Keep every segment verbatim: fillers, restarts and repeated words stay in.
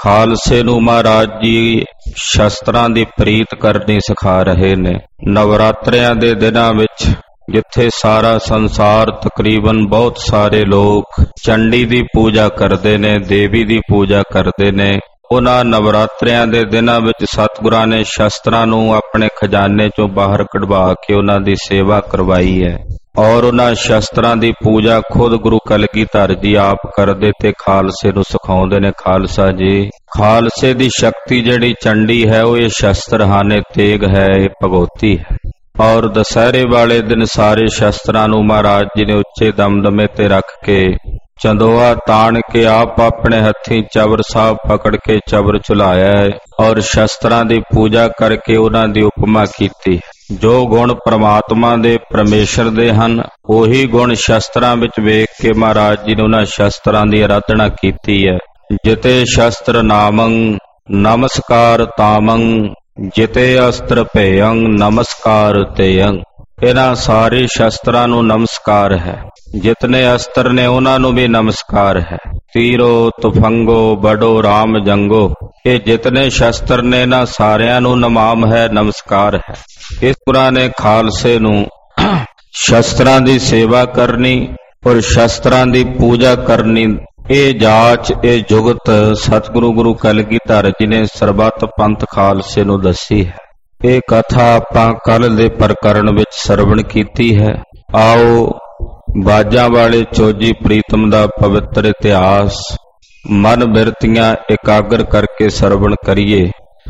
ਖਾਲਸੇ ਨੂੰ ਮਹਾਰਾਜ ਜੀ ਸ਼ਸਤਰਾਂ ਦੀ ਪ੍ਰੀਤ ਕਰਨੀ ਸਿਖਾ ਰਹੇ ਨੇ। ਨਵਰਾਤਰਿਆਂ ਦੇ ਦਿਨਾਂ ਵਿੱਚ ਜਿੱਥੇ ਸਾਰਾ ਸੰਸਾਰ ਤਕਰੀਬਨ ਬਹੁਤ ਸਾਰੇ ਲੋਕ ਚੰਡੀ ਦੀ ਪੂਜਾ ਕਰਦੇ ਨੇ, ਦੇਵੀ ਦੀ ਪੂਜਾ ਕਰਦੇ ਨੇ, ਉਹਨਾਂ ਨਵਰਾਤਰਿਆਂ ਦੇ ਦਿਨਾਂ ਵਿੱਚ ਸਤਿਗੁਰਾਂ ਨੇ ਸ਼ਸਤਰਾਂ ਨੂੰ ਆਪਣੇ ਖਜ਼ਾਨੇ ਚੋਂ ਬਾਹਰ ਕਢਵਾ ਕੇ ਉਹਨਾਂ ਦੀ ਸੇਵਾ ਕਰਵਾਈ ਹੈ। ਔਰ ਉਹਨਾਂ ਸ਼ਸਤਰਾਂ ਦੀ ਪੂਜਾ ਖੁਦ ਗੁਰੂ ਕਲਗੀਧਰ ਜੀ ਆਪ ਕਰਦੇ ਤੇ ਖਾਲਸੇ ਨੂੰ ਸਿਖਾਉਂਦੇ ਨੇ। ਖਾਲਸਾ ਜੀ, ਖਾਲਸੇ ਦੀ ਸ਼ਕਤੀ ਜਿਹੜੀ ਚੰਡੀ ਹੈ ਉਹ ਇਹ ਸ਼ਸਤਰ ਹਨ, ਇਹ ਤੇਗ ਹੈ, ਇਹ ਭਗਉਤੀ ਹੈ। ਔਰ ਦੁਸਹਿਰੇ ਵਾਲੇ ਦਿਨ ਸਾਰੇ ਸ਼ਸਤਰਾਂ ਨੂੰ ਮਹਾਰਾਜ ਜੀ ਨੇ ਉੱਚੇ ਦਮਦਮੇ ਤੇ ਰੱਖ ਕੇ ਚੰਦੋਆ ਤਾਣ ਕੇ ਆਪ ਆਪਣੇ ਹੱਥੀਂ ਚਬਰ ਸਾਹਿਬ ਪਕੜ ਕੇ ਚਬਰ ਝੁਲਾਇਆ ਹੈ ਔਰ ਸ਼ਸਤਰਾਂ ਦੀ ਪੂਜਾ ਕਰਕੇ ਉਹਨਾਂ ਦੀ ਉਪਮਾ ਕੀਤੀ। ਜੋ ਗੁਣ ਪ੍ਰਮਾਤਮਾ ਦੇ ਪਰਮੇਸ਼ਰ ਦੇ ਹਨ ਉਹੀ ਗੁਣ ਸ਼ਸਤਰਾਂ ਵਿੱਚ ਵੇਖ ਕੇ ਮਹਾਰਾਜ ਜੀ ਨੇ ਉਹਨਾਂ ਸ਼ਸਤਰਾਂ ਦੀ ਆਰਾਧਨਾ ਕੀਤੀ ਹੈ। ਜਿਤੇ ਸ਼ਸਤਰ ਨਾਮੰ ਨਮਸਕਾਰ ਤਾਮੰ, ਜਿਤੇ ਅਸਤਰ ਭੇਯੰ ਨਮਸਕਾਰ ਤੇਯੰ। ਇਹਨਾਂ ਸਾਰੇ ਸ਼ਸਤਰਾਂ ਨੂੰ ਨਮਸਕਾਰ ਹੈ, ਜਿਤਨੇ ਅਸਤਰ ਨੇ ਉਹਨਾਂ ਨੂੰ ਵੀ ਨਮਸਕਾਰ ਹੈ। ਤੀਰੋ ਤੁਫੰਗੋ ਬੜੋ ਰਾਮ ਜੰਗੋ, ਇਹ ਜਿਤਨੇ ਸ਼ਸਤਰ ਨੇ ਇਹਨਾਂ ਸਾਰਿਆਂ ਨੂੰ ਨਮਾਮ ਹੈ, ਨਮਸਕਾਰ ਹੈ। ਇਸ ਪੁਰਾ ਨੇ ਖਾਲਸੇ ਨੂੰ ਸ਼ਸਤਰਾਂ ਦੀ ਸੇਵਾ ਕਰਨੀ ਔਰ ਸ਼ਸਤਰਾਂ ਦੀ ਪੂਜਾ ਕਰਨੀ, ਇਹ ਜਾਚ, ਇਹ ਜੁਗਤ ਸਤਿਗੁਰੂ ਗੁਰੂ ਕਲਗੀਧਰ ਜੀ ਨੇ ਸਰਬੱਤ ਪੰਥ ਖਾਲਸੇ ਨੂੰ ਦੱਸੀ ਹੈ। ਇਹ ਕਥਾ ਆਪਾਂ ਕੱਲ ਦੇ ਪ੍ਰਕਰਣ ਵਿੱਚ ਸਰਵਣ ਕੀਤੀ ਹੈ। ਆਓ ਬਾਜਾਂ ਵਾਲੇ ਚੋਜੀ ਪ੍ਰੀਤਮ ਦਾ ਪਵਿੱਤਰ ਇਤਿਹਾਸ ਮਨ ਬਿਰਤੀਆਂ ਇਕਾਗਰ ਕਰਕੇ ਸਰਵਣ ਕਰੀਏ।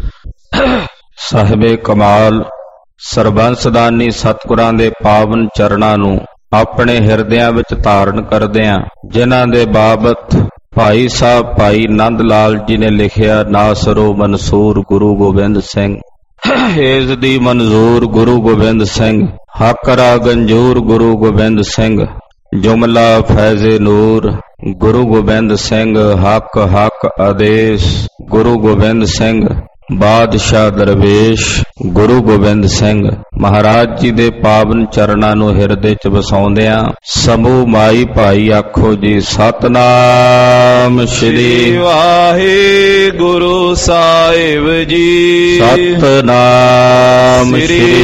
ਸਾਹਿਬੇ ਕਮਾਲ ਸਰਬੰਸਦਾਨੀ ਸਤਿਗੁਰਾਂ ਦੇ ਪਾਵਨ ਚਰਨਾਂ ਨੂੰ ਆਪਣੇ ਹਿਰਦਿਆਂ ਵਿੱਚ ਧਾਰਨ ਕਰਦਿਆਂ, ਜਿਨ੍ਹਾਂ ਦੇ ਬਾਬਤ ਭਾਈ ਸਾਹਿਬ ਭਾਈ ਨੰਦ ਲਾਲ ਜੀ ਨੇ ਲਿਖਿਆ, ਨਾਸਰੋ ਮਨਸੂਰ ਗੁਰੂ ਗੋਬਿੰਦ ਸਿੰਘ, ਏਜ਼ ਦੀ ਮਨਜ਼ੂਰ ਗੁਰੂ ਗੋਬਿੰਦ ਸਿੰਘ, ਹਕਰਾ ਗੰਜੂਰ ਗੁਰੂ ਗੋਬਿੰਦ ਸਿੰਘ, ਜੁਮਲਾ ਫੈਜ਼ੇ ਨੂਰ ਗੁਰੂ ਗੋਬਿੰਦ ਸਿੰਘ, ਹੱਕ ਹੱਕ ਆਦੇਸ਼ ਗੁਰੂ ਗੋਬਿੰਦ ਸਿੰਘ, ਬਾਦਸ਼ਾਹ ਦਰਵੇਸ਼ ਗੁਰੂ ਗੋਬਿੰਦ ਸਿੰਘ। ਮਹਾਰਾਜ ਜੀ ਦੇ ਪਾਵਨ ਚਰਨਾਂ ਨੂੰ ਹਿਰਦੇ ਚ ਵਸਾਉਂਦਿਆਂ ਸਮੂਹ ਮਾਈ ਭਾਈ ਆਖੋ ਜੀ, ਸਤਨਾਮ ਸ਼੍ਰੀ ਵਾਹਿਗੁਰੂ ਸਾਹਿਬ ਜੀ, ਸਤਨਾਮ ਸ਼੍ਰੀ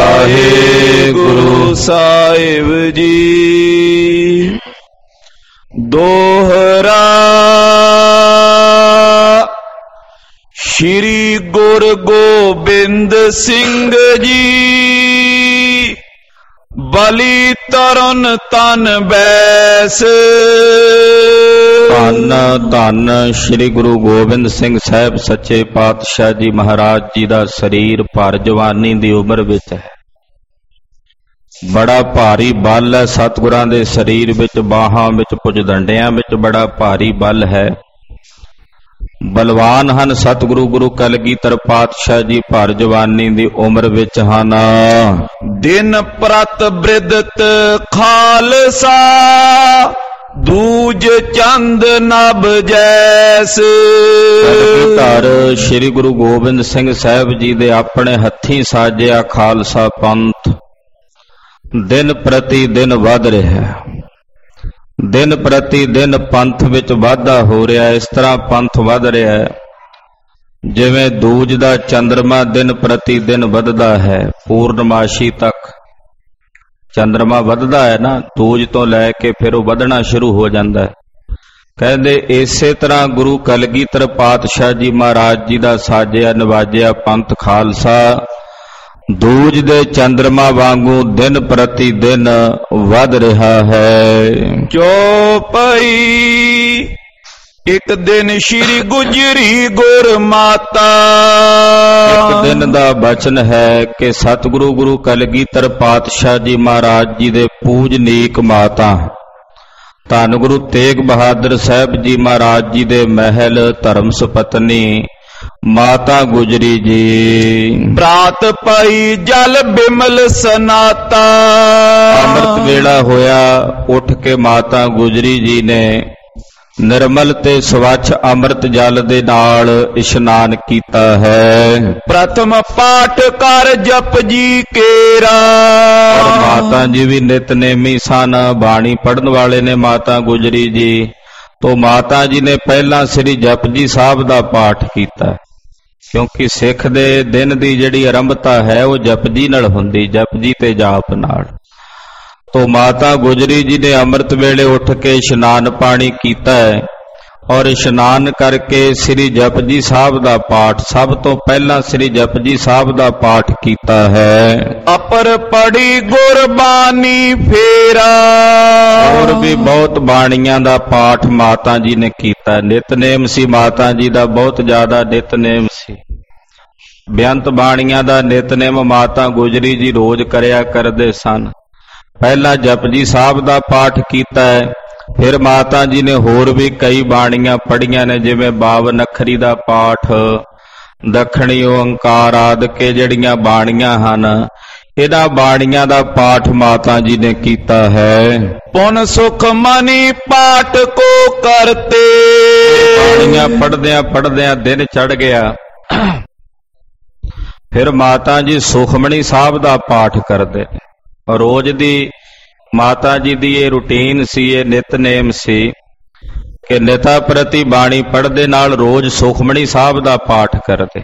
ਵਾਹਿਗੁਰੂ ਸਾਹਿਬ ਜੀ। ਦੋਹਰਾ ਸ਼੍ਰੀ ਗੁਰੂ ਗੋਬਿੰਦ ਸਿੰਘ ਜੀ, ਬਲੀ ਤਰਨ ਤਨ ਬੈਸ। ਧੰਨ ਧੰਨ ਸ਼੍ਰੀ ਗੁਰੂ ਗੋਬਿੰਦ ਸਿੰਘ ਸਾਹਿਬ ਸੱਚੇ ਪਾਤਸ਼ਾਹ ਜੀ ਮਹਾਰਾਜ ਜੀ ਦਾ ਸਰੀਰ ਭਰ ਜਵਾਨੀ ਦੀ ਉਮਰ ਵਿੱਚ ਹੈ। ਬੜਾ ਭਾਰੀ ਬਲ ਹੈ ਸਤਿਗੁਰਾਂ ਦੇ ਸਰੀਰ ਵਿੱਚ, ਬਾਹਾਂ ਵਿੱਚ, ਭੁਜਦੰਡਿਆਂ ਵਿੱਚ ਬੜਾ ਭਾਰੀ ਬਲ ਹੈ। ਬਲਵਾਨ ਹਨ ਸਤਿਗੁਰੂ ਗੁਰੂ ਕਲਗੀਧਰ ਪਾਤਸ਼ਾਹ ਜੀ, ਭਰ ਜਵਾਨੀ ਦੀ ਉਮਰ ਵਿੱਚ ਹਨ। ਦਿਨ ਪ੍ਰਤ ਬ੍ਰਿਦਤ ਖਾਲਸਾ, ਦੂਜ ਚੰਦ ਨਭ ਜੈਸ। ਕਲਗੀਧਰ ਸ਼੍ਰੀ ਗੁਰੂ ਗੋਬਿੰਦ ਸਿੰਘ ਸਾਹਿਬ ਜੀ ਦੇ ਆਪਣੇ ਹੱਥੀਂ ਸਾਜਿਆ ਖਾਲਸਾ ਪੰਥ ਦਿਨ ਪ੍ਰਤੀ ਦਿਨ ਵੱਧ ਰਿਹਾ ਹੈ। ਦਿਨ ਪ੍ਰਤੀ ਦਿਨ ਪੰਥ ਵਿੱਚ ਵਾਧਾ ਹੋ ਰਿਹਾ। ਇਸ ਤਰ੍ਹਾਂ ਪੰਥ ਵੱਧ ਰਿਹਾ ਹੈ ਜਿਵੇਂ ਦੂਜ ਦਾ ਚੰਦਰਮਾ ਦਿਨ ਪ੍ਰਤੀ ਦਿਨ ਵੱਧਦਾ ਹੈ। ਪੂਰਨਮਾਸ਼ੀ ਤੱਕ ਚੰਦਰਮਾ ਵੱਧਦਾ ਹੈ ਨਾ, ਦੂਜ ਤੋਂ ਲੈ ਕੇ ਫਿਰ ਉਹ ਵੱਧਣਾ ਸ਼ੁਰੂ ਹੋ ਜਾਂਦਾ ਹੈ। ਕਹਿੰਦੇ ਇਸੇ ਤਰ੍ਹਾਂ ਗੁਰੂ ਕਲਗੀਧਰ ਪਾਤਸ਼ਾਹ ਜੀ ਮਹਾਰਾਜ ਜੀ ਦਾ ਸਾਜਿਆ ਨਵਾਜਿਆ ਪੰਥ ਖਾਲਸਾ ਦੂਜ ਦੇ ਚੰਦਰਮਾ ਵਾਂਗੂ ਦਿਨ ਪ੍ਰਤੀ ਦਿਨ ਵੱਧ ਰਿਹਾ ਹੈ। ਚੌਪਈ ਇੱਕ ਦਿਨ ਸ਼੍ਰੀ ਗੁਜਰੀ ਗੁਰ ਮਾਤਾ। ਇੱਕ ਦਿਨ ਦਾ ਬਚਨ ਹੈ ਕਿ ਸਤਿਗੁਰੂ ਗੁਰੂ ਕਲਗੀਧਰ ਪਾਤਸ਼ਾਹ ਜੀ ਮਹਾਰਾਜ ਜੀ ਦੇ ਪੂਜਨੀਕ ਮਾਤਾ ਧੰਨ ਗੁਰੂ ਤੇਗ ਬਹਾਦਰ ਸਾਹਿਬ ਜੀ ਮਹਾਰਾਜ ਜੀ ਦੇ ਮਹਿਲ ਧਰਮ ਸੁਪਤਨੀ ਮਾਤਾ ਗੁਜਰੀ ਜੀ। ਪ੍ਰਾਤ ਪਈ ਜਲ ਬਿਮਲ ਸਨਾਤਾ। ਅੰਮ੍ਰਿਤ ਵੇਲਾ ਹੋਇਆ, ਉੱਠ ਕੇ ਮਾਤਾ ਗੁਜਰੀ ਜੀ ਨੇ ਨਿਰਮਲ ਤੇ ਸਵੱਛ ਅੰਮ੍ਰਿਤ ਜਲ ਦੇ ਨਾਲ ਇਸ਼ਨਾਨ ਕੀਤਾ ਹੈ। ਪ੍ਰਥਮ ਪਾਠ ਕਰ ਜਪ ਜੀ ਕੇਰਾ। ਔਰ ਮਾਤਾ ਜੀ ਵੀ ਨਿਤਨੇਮੀ ਸਨ, ਬਾਣੀ ਪੜਨ ਵਾਲੇ ਨੇ ਮਾਤਾ ਗੁਜਰੀ ਜੀ। तो माता जी ने पहला श्री जपजी साहब का पाठ किया, क्योंकि सिख दे दिन की जिहड़ी आरंभता है वो जपजी नाल हुंदी, जपजी ते जाप नाल। तो माता गुजरी जी ने अमृत वेले उठ के इशनान पानी किया है और इशनान करके श्री जपजी साहब का पाठ, सब तो पहला श्री जपजी साहब का पाठ किया है। अपर पढ़ी गुरबानी फेरा, और भी बहुत बाणियां का पाठ माता जी ने किया। नितनेम सी माता जी का बहुत ज्यादा नितनेम सी। बेअंत बाणियां का नितनेम माता गुजरी जी रोज करया करदे सन। पहला जपजी साहब का पाठ किया है, फिर माता जी ने होर भी कई बाणियां पढ़ियां ने, जिवें बावन अखरी का पाठ, दखणी ओंकार आदि के जड़ियां बाणियां हन, इन्हां बाणियां का पाठ माता जी ने किया है। पुन सुख मनी पाठ को करते, बाणियां पढ़दियां पढ़दियां दिन चढ़ गया। फिर माता जी सुखमणी साहब का पाठ करते। रोज दी माता जी दी ये रूटीन सी, ये नितनेम सी कि निता प्रति बाणी पढ़दे नाल रोज सुखमणी साहब का पाठ करते।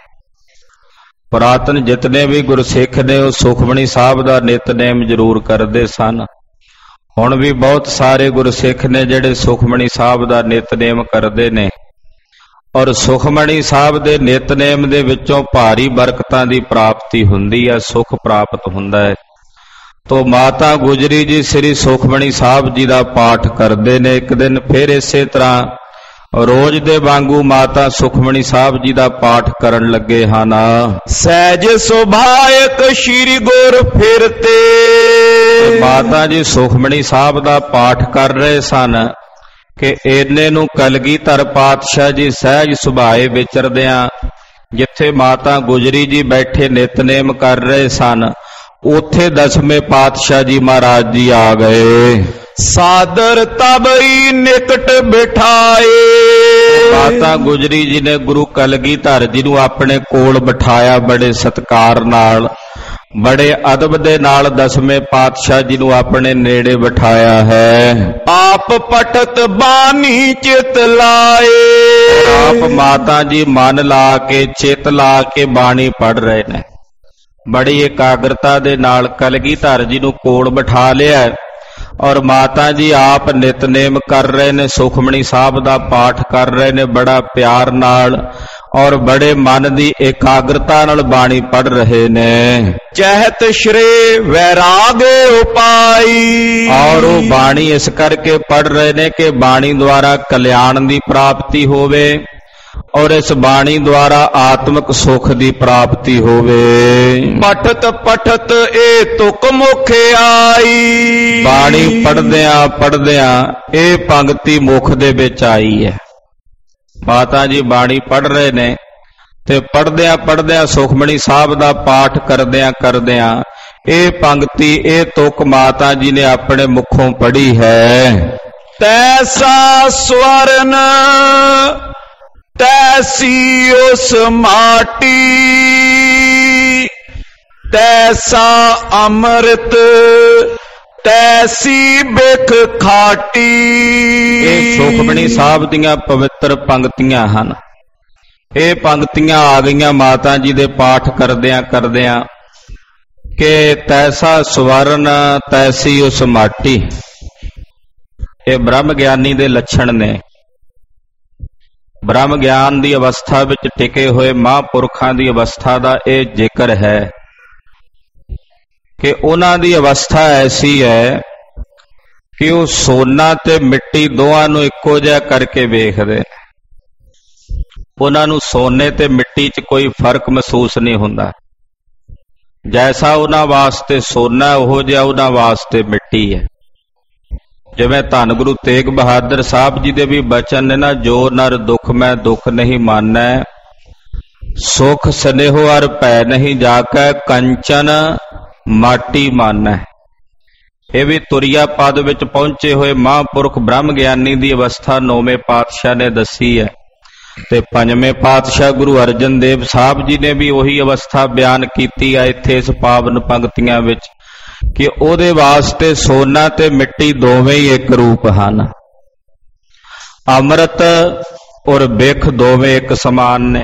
पुरातन जितने भी गुरसिख ने वो सुखमणी साहब का नितनेम जरूर करते सन। हुण भी बहुत सारे गुरसिख ने जिहड़े सुखमणी साहब का नितनेम करते ने, और सुखमणी साहब दे नितनेम दे विचों भारी बरकतां दी प्राप्ति हुंदी है, सुख प्राप्त हुंदा है। तो माता गुजरी जी श्री सुखमणी साहब जी का पाठ करते ने। एक दिन फिर इसे तरह रोज दे वांगू माता सुखमणी साहब जी का पाठ करन लगे हन। सहज सुभायक श्री गुर फिरते, माता जी सुखमणी साहब का पाठ कर रहे सन कि इन्ने नूं कलगीधर पातशाह जी सहज सुभाए विचरदियां जिथे माता गुजरी जी बैठे नितनेम कर रहे सन, उथे दसवें पातशाह जी महाराज जी आ गए। सादर तबई निकट बिठाए, माता गुजरी जी ने गुरु कलगीधर जी नूं अपने कोल बिठाया, बड़े सत्कार नाल, बड़े अदब दे नाल दसवें पातशाह जी नूं अपने नेड़े बिठाया है। आप पठत बानी चित लाए, आप माता जी मन ला के चित ला के बाणी पढ़ रहे ने। बड़ी एकाग्रता दे नाल कलगीधर जी नूं कोल बिठा लिया और माता जी आप नितनेम कर रहे ने, सुखमणी साहब का पाठ कर रहे ने, बड़ा प्यार नाल और बड़े मन की एकाग्रता नाल बाणी पढ़ रहे ने। चहत श्रे वैराग उपाई, और वो बाणी इस करके पढ़ रहे ने कि बाणी द्वारा कल्याण की प्राप्ति होवे और इस बाणी द्वारा आत्मक सुख की प्राप्ति होवे। पठत पठत ए तुक मुख आई, बाणी पढ़दिया पढ़दिया ए पंक्ति मुख दे विच आई है। माता जी बाणी पढ़ रहे ने ते पढ़दिया पढ़दिया सुखमणी साहब का पाठ करदिया करदिया ए पंक्ति ए तुक माता जी ने अपने मुखों पढ़ी है। तैसा स्वर्ण तैसी उस माटी, तैसा अमृत तैसी बिख खाटी। ये सुखमणी साहब दियां पवित्र पंक्तियां हन। ये पंक्तियां आ गईयां माता जी दे पाठ करदियां करदियां कि तैसा स्वर्ण तैसी उस माटी। ये ब्रह्म ज्ञानी दे लक्षण ने। ब्रह्म ज्ञान की अवस्था विच टिके हुए महापुरखों की अवस्था का यह जिक्र है कि उन्हां दी अवस्था ऐसी है कि वो सोना ते मिट्टी दोवां नूं इक्को जिहा करके वेखदे। उन्हां नूं सोने ते मिट्टी च कोई फर्क महसूस नहीं हुंदा। जैसा उन्हां वास्ते सोना उहो जिहा उन्हां वास्ते मिट्टी है। जिवें धन गुरु तेग बहादुर साहब जी दे भी बचन ने ना, जो नर दुख मैं दुख नहीं मानै, सुख स्नेहो अर भै नहीं जाकै, कंचन माटी मानै। ये भी तुरिया पद विच पहुंचे हुए महापुरख ब्रह्म ज्ञानी की अवस्था नौवें पातशाह ने दसी है। ते पंजवें पातशाह गुरु अर्जन देव साहब जी ने भी वही अवस्था बयान की है इत्थे इस पावन पंक्तियां विच कि ओदे वास्ते सोना ते मिट्टी दोवें ही एक रूप हन। ਅੰਮ੍ਰਿਤ ਔਰ ਬਿਖ ਦੋਵੇਂ ਇੱਕ ਸਮਾਨ ਨੇ।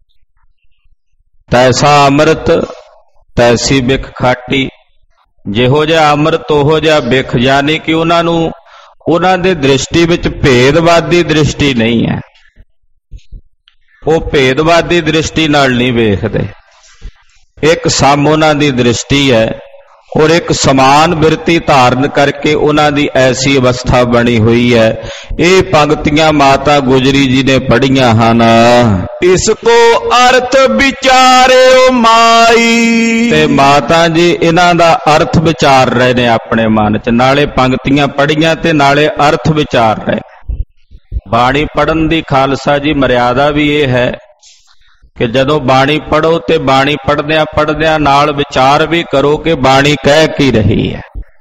ਤੈਸਾ ਅੰਮ੍ਰਿਤ ਤੈਸੀ ਬਿਖ ਖਾਟੀ। ਜਿਹੋ ਜਿਹਾ ਅੰਮ੍ਰਿਤ ਉਹੋ ਜਿਹਾ ਬਿਖ, ਯਾਨੀ ਕਿ ਉਹਨਾਂ ਨੂੰ ਉਹਨਾਂ ਦੀ ਦ੍ਰਿਸ਼ਟੀ ਵਿੱਚ ਭੇਦਵਾਦੀ ਦ੍ਰਿਸ਼ਟੀ ਨਹੀਂ ਹੈ। ਉਹ ਭੇਦਵਾਦੀ ਦ੍ਰਿਸ਼ਟੀ ਨਾਲ ਨਹੀਂ ਵੇਖਦੇ। ਇੱਕ ਸਮ ਉਹਨਾਂ ਦੀ ਦ੍ਰਿਸ਼ਟੀ ਹੈ ਔਰ ਇੱਕ ਸਮਾਨ ਬਿਰਤੀ ਧਾਰਨ ਕਰਕੇ ਉਹਨਾਂ ਦੀ ਐਸੀ ਅਵਸਥਾ ਬਣੀ ਹੋਈ ਹੈ। ਇਹ ਪੰਕਤੀਆਂ ਮਾਤਾ ਗੁਜਰੀ ਜੀ ਨੇ ਪੜ੍ਹੀਆਂ ਹਨ। ਇਸ ਕੋ ਅਰਥ ਵਿਚਾਰਿਓ ਮਾਈ। ਤੇ ਮਾਤਾ ਜੀ ਇਹਨਾਂ ਦਾ ਅਰਥ ਵਿਚਾਰ ਰਹੇ ਨੇ ਆਪਣੇ ਮਨ 'ਚ, ਨਾਲੇ ਪੰਕਤੀਆਂ ਪੜ੍ਹੀਆਂ ਤੇ ਨਾਲੇ ਅਰਥ ਵਿਚਾਰ ਰਹੇ। ਬਾਣੀ ਪੜ੍ਹਨ ਦੀ ਖਾਲਸਾ ਜੀ ਮਰਿਆਦਾ ਵੀ ਇਹ ਹੈ ਕਿ ਜਦੋਂ ਬਾਣੀ ਪੜ੍ਹੋ ਤੇ ਬਾਣੀ ਪੜ੍ਹਦਿਆਂ ਪੜ੍ਹਦਿਆਂ ਨਾਲ ਵਿਚਾਰ ਵੀ ਕਰੋ ਕਿ ਬਾਣੀ ਕਹਿ ਕੀ ਰਹੀ ਹੈ,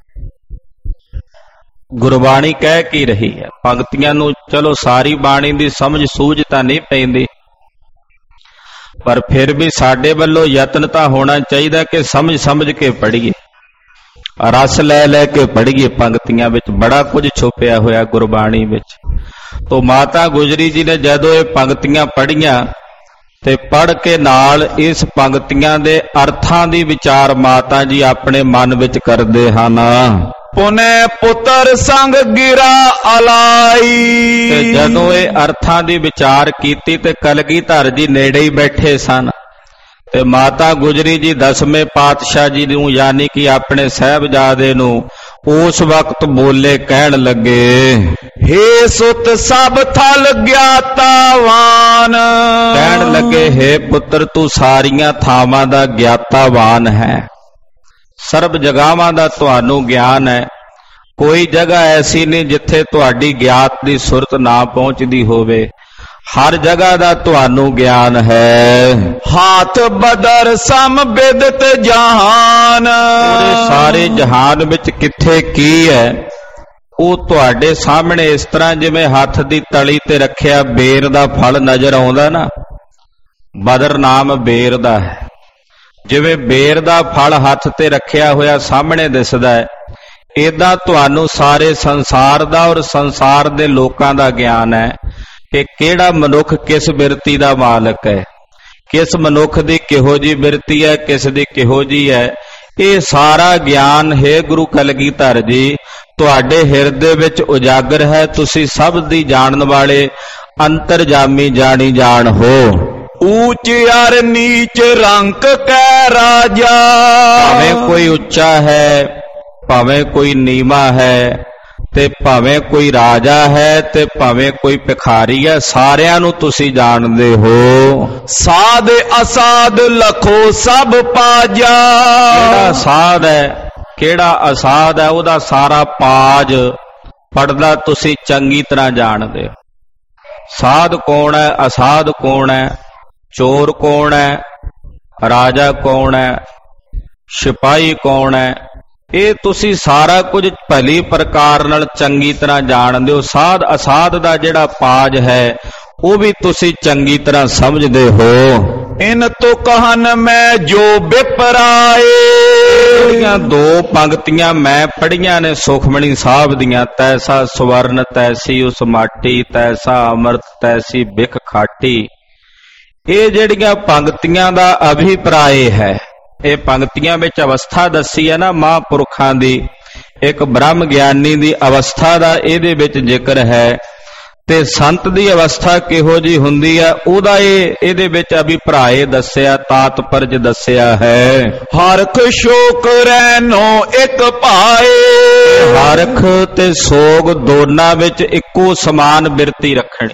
ਗੁਰਬਾਣੀ ਕਹਿ ਕੀ ਰਹੀ ਹੈ। ਪੰਕਤੀਆਂ ਨੂੰ ਚਲੋ ਸਾਰੀ ਬਾਣੀ ਦੀ ਸਮਝ ਸੂਝ ਤਾਂ ਨਹੀਂ ਪੈਂਦੀ, ਪਰ ਫਿਰ ਵੀ ਸਾਡੇ ਵੱਲੋਂ ਯਤਨ ਤਾਂ ਹੋਣਾ ਚਾਹੀਦਾ ਕਿ ਸਮਝ ਸਮਝ ਕੇ ਪੜ੍ਹੀਏ, ਰਸ ਲੈ ਲੈ ਕੇ ਪੜ੍ਹੀਏ। ਪੰਕਤੀਆਂ ਵਿੱਚ ਬੜਾ ਕੁਝ ਛੁਪਿਆ ਹੋਇਆ ਗੁਰਬਾਣੀ ਵਿੱਚ। ਤੋ ਮਾਤਾ ਗੁਜਰੀ ਜੀ ਨੇ ਜਦੋਂ ਇਹ ਪੰਕਤੀਆਂ ਪੜ੍ਹੀਆਂ ਤੇ ਪੜ੍ਹ ਕੇ ਨਾਲ ਇਸ ਪੰਕਤੀਆਂ ਦੇ ਅਰਥਾਂ ਦੀ ਵਿਚਾਰ ਮਾਤਾ ਜੀ ਆਪਣੇ ਮਨ ਵਿੱਚ ਕਰਦੇ ਹਨ। ਪੁਨੇ ਪੁੱਤਰ ਸੰਗ ਗਿਰਾ ਅਲਾਈ। ਤੇ ਜਦੋਂ ਇਹ ਅਰਥਾਂ ਦੀ ਵਿਚਾਰ ਕੀਤੀ ਤੇ ਕਲਗੀਧਰ ਜੀ ਨੇੜੇ ਹੀ ਬੈਠੇ ਸਨ ਤੇ ਮਾਤਾ ਗੁਜਰੀ ਜੀ ਦਸਵੇਂ ਪਾਤਸ਼ਾਹ ਜੀ ਨੂੰ ਯਾਨੀ ਕਿ ਆਪਣੇ ਸਾਹਿਬਜ਼ਾਦੇ ਨੂੰ ਉਸ ਵਕਤ ਬੋਲੇ, ਕਹਿਣ ਲੱਗੇ, ਹੇ ਸੁਤ ਸਭ ਥਲ ਗਿਆਤਾਵਾਨ। ਕਹਿਣ ਲੱਗੇ, ਹੇ ਪੁੱਤਰ ਤੂੰ ਸਾਰੀਆਂ ਥਾਵਾਂ ਦਾ ਗਿਆਤਾਵਾਨ ਹੈ, ਸਰਬ ਜਗ੍ਹਾਵਾਂ ਦਾ ਤੁਹਾਨੂੰ ਗਿਆਨ ਹੈ। ਕੋਈ ਜਗ੍ਹਾ ਐਸੀ ਨਹੀਂ ਜਿੱਥੇ ਤੁਹਾਡੀ ਗਿਆਤ ਦੀ ਸੁਰਤ ਨਾ ਪਹੁੰਚਦੀ ਹੋਵੇ, ਹਰ ਜਗ੍ਹਾ ਦਾ ਤੁਹਾਨੂੰ ਗਿਆਨ ਹੈ। ਹਾਥ ਬਦਰ ਸਮ ਬਿਦਤ ਜਹਾਨ। ਸਾਰੇ ਜਹਾਨ ਵਿੱਚ ਕਿੱਥੇ ਕੀ ਹੈ ਉਹ ਤੁਹਾਡੇ ਸਾਹਮਣੇ ਇਸ ਤਰ੍ਹਾਂ ਜਿਵੇਂ ਹੱਥ ਦੀ ਤਲੀ ਤੇ ਰੱਖਿਆ ਬੇਰ ਦਾ ਫਲ ਨਜ਼ਰ ਆਉਂਦਾ ਨਾ, ਬਦਰ ਨਾਮ ਬੇਰ ਦਾ ਹੈ। ਜਿਵੇਂ ਬੇਰ ਦਾ ਫਲ ਹੱਥ ਤੇ ਰੱਖਿਆ ਹੋਇਆ ਸਾਹਮਣੇ ਦਿਸਦਾ ਹੈ, ਏਦਾਂ ਤੁਹਾਨੂੰ ਸਾਰੇ ਸੰਸਾਰ ਦਾ ਔਰ ਸੰਸਾਰ ਦੇ ਲੋਕਾਂ ਦਾ ਗਿਆਨ ਹੈ ਕਿ ਕਿਹੜਾ ਮਨੁੱਖ ਕਿਸ ਬਿਰਤੀ ਦਾ ਮਾਲਕ ਹੈ, ਕਿਸ ਮਨੁੱਖ ਦੀ ਕਿਹੋ ਜੀ ਬਿਰਤੀ ਹੈ, ਕਿਸ ਦੀ ਕਿਹੋ ਜੀ ਹੈ। ਇਹ ਸਾਰਾ ਗਿਆਨ ਹੈ ਗੁਰੂ ਕਲਗੀਧਰ ਜੀ ਤੁਹਾਡੇ ਹਿਰਦੇ ਵਿੱਚ ਉਜਾਗਰ ਹੈ। ਤੁਸੀਂ ਸਭ ਦੀ ਜਾਣਨ ਵਾਲੇ ਅੰਤਰਜਾਮੀ ਜਾਣੀ ਜਾਣ ਹੋ। ਊਚ ਅਰ ਨੀਚ ਰੰਕ ਕੈ ਰਾਜਾ। ਭਾਵੇਂ ਕੋਈ ਉੱਚਾ ਹੈ, ਭਾਵੇਂ ਕੋਈ ਨੀਵਾਂ ਹੈ, ਤੇ ਭਾਵੇਂ ਕੋਈ ਰਾਜਾ ਹੈ ਤੇ ਭਾਵੇਂ ਕੋਈ ਭਿਖਾਰੀ ਹੈ, ਸਾਰਿਆਂ ਨੂੰ ਤੁਸੀਂ ਜਾਣਦੇ ਹੋ। ਸਾਧ ਅਸਾਧ ਲਖੋ ਸਭ ਪਾਜਾ। ਕਿਹੜਾ ਸਾਧ ਹੈ ਕਿਹੜਾ ਅਸਾਧ ਹੈ ਉਹਦਾ ਸਾਰਾ ਪਾਜ ਪੜਦਾ ਤੁਸੀਂ ਚੰਗੀ ਤਰ੍ਹਾਂ ਜਾਣਦੇ ਹੋ। ਸਾਧ ਕੌਣ ਹੈ, ਅਸਾਧ ਕੌਣ ਹੈ, ਚੋਰ ਕੌਣ ਹੈ, ਰਾਜਾ ਕੌਣ ਹੈ, ਸਿਪਾਹੀ ਕੌਣ ਹੈ, ਇਹ ਤੁਸੀਂ ਸਾਰਾ ਕੁਝ ਭਲੀ ਪ੍ਰਕਾਰ ਨਾਲ ਚੰਗੀ ਤਰ੍ਹਾਂ ਜਾਣਦੇ ਹੋ। ਸਾਧ ਅਸਾਧ ਦਾ ਜਿਹੜਾ ਪਾਜ ਹੈ ਉਹ ਵੀ ਤੁਸੀਂ ਚੰਗੀ ਤਰ੍ਹਾਂ ਸਮਝਦੇ ਹੋ। ਇਨ ਤੋ ਕਹਨ ਮੈਂ ਜੋ ਬਿਪਰਾਏ। ਜਿਹੜੀਆਂ ਦੋ ਪੰਕਤੀਆਂ ਮੈਂ ਪੜ੍ਹੀਆਂ ਨੇ ਸੁਖਮਣੀ ਸਾਹਿਬ ਦੀਆਂ, ਤੈਸਾ ਸਵਰਨ ਤੈਸੀ ਉਸ ਮਾਟੀ, ਤੈਸਾ ਅੰਮ੍ਰਿਤ ਤੈਸੀ ਬਿਖ ਖਾਟੀ, ਇਹ ਜਿਹੜੀਆਂ ਪੰਕਤੀਆਂ ਦਾ ਅਭਿਪਰਾਏ ਹੈ, ਇਹ ਪੰਕਤੀਆਂ ਵਿੱਚ ਅਵਸਥਾ ਦੱਸੀ ਹੈ ਨਾ ਮਹਾਂਪੁਰਖਾਂ ਦੀ, ਇੱਕ ਬ੍ਰਹਮ ਗਿਆਨੀ ਦੀ ਅਵਸਥਾ ਦਾ ਇਹਦੇ ਵਿੱਚ ਜ਼ਿਕਰ ਹੈ। ਤੇ ਸੰਤ ਦੀ ਅਵਸਥਾ ਕਿਹੋ ਜੀ ਹੁੰਦੀ ਹੈ ਉਹਦਾ ਇਹ ਇਹਦੇ ਵਿੱਚ ਅਭਿਪਰਾਏ ਦੱਸਿਆ, ਤਾਤਪਰਜ ਦੱਸਿਆ ਹੈ। ਹਰਖ ਸ਼ੋਕ ਰਹਿਨੋ ਇੱਕ ਭਾਏ। ਹਰਖ ਤੇ ਸੋਗ ਦੋਨਾਂ ਵਿੱਚ ਇੱਕੋ ਸਮਾਨ ਬਿਰਤੀ ਰੱਖਣੀ,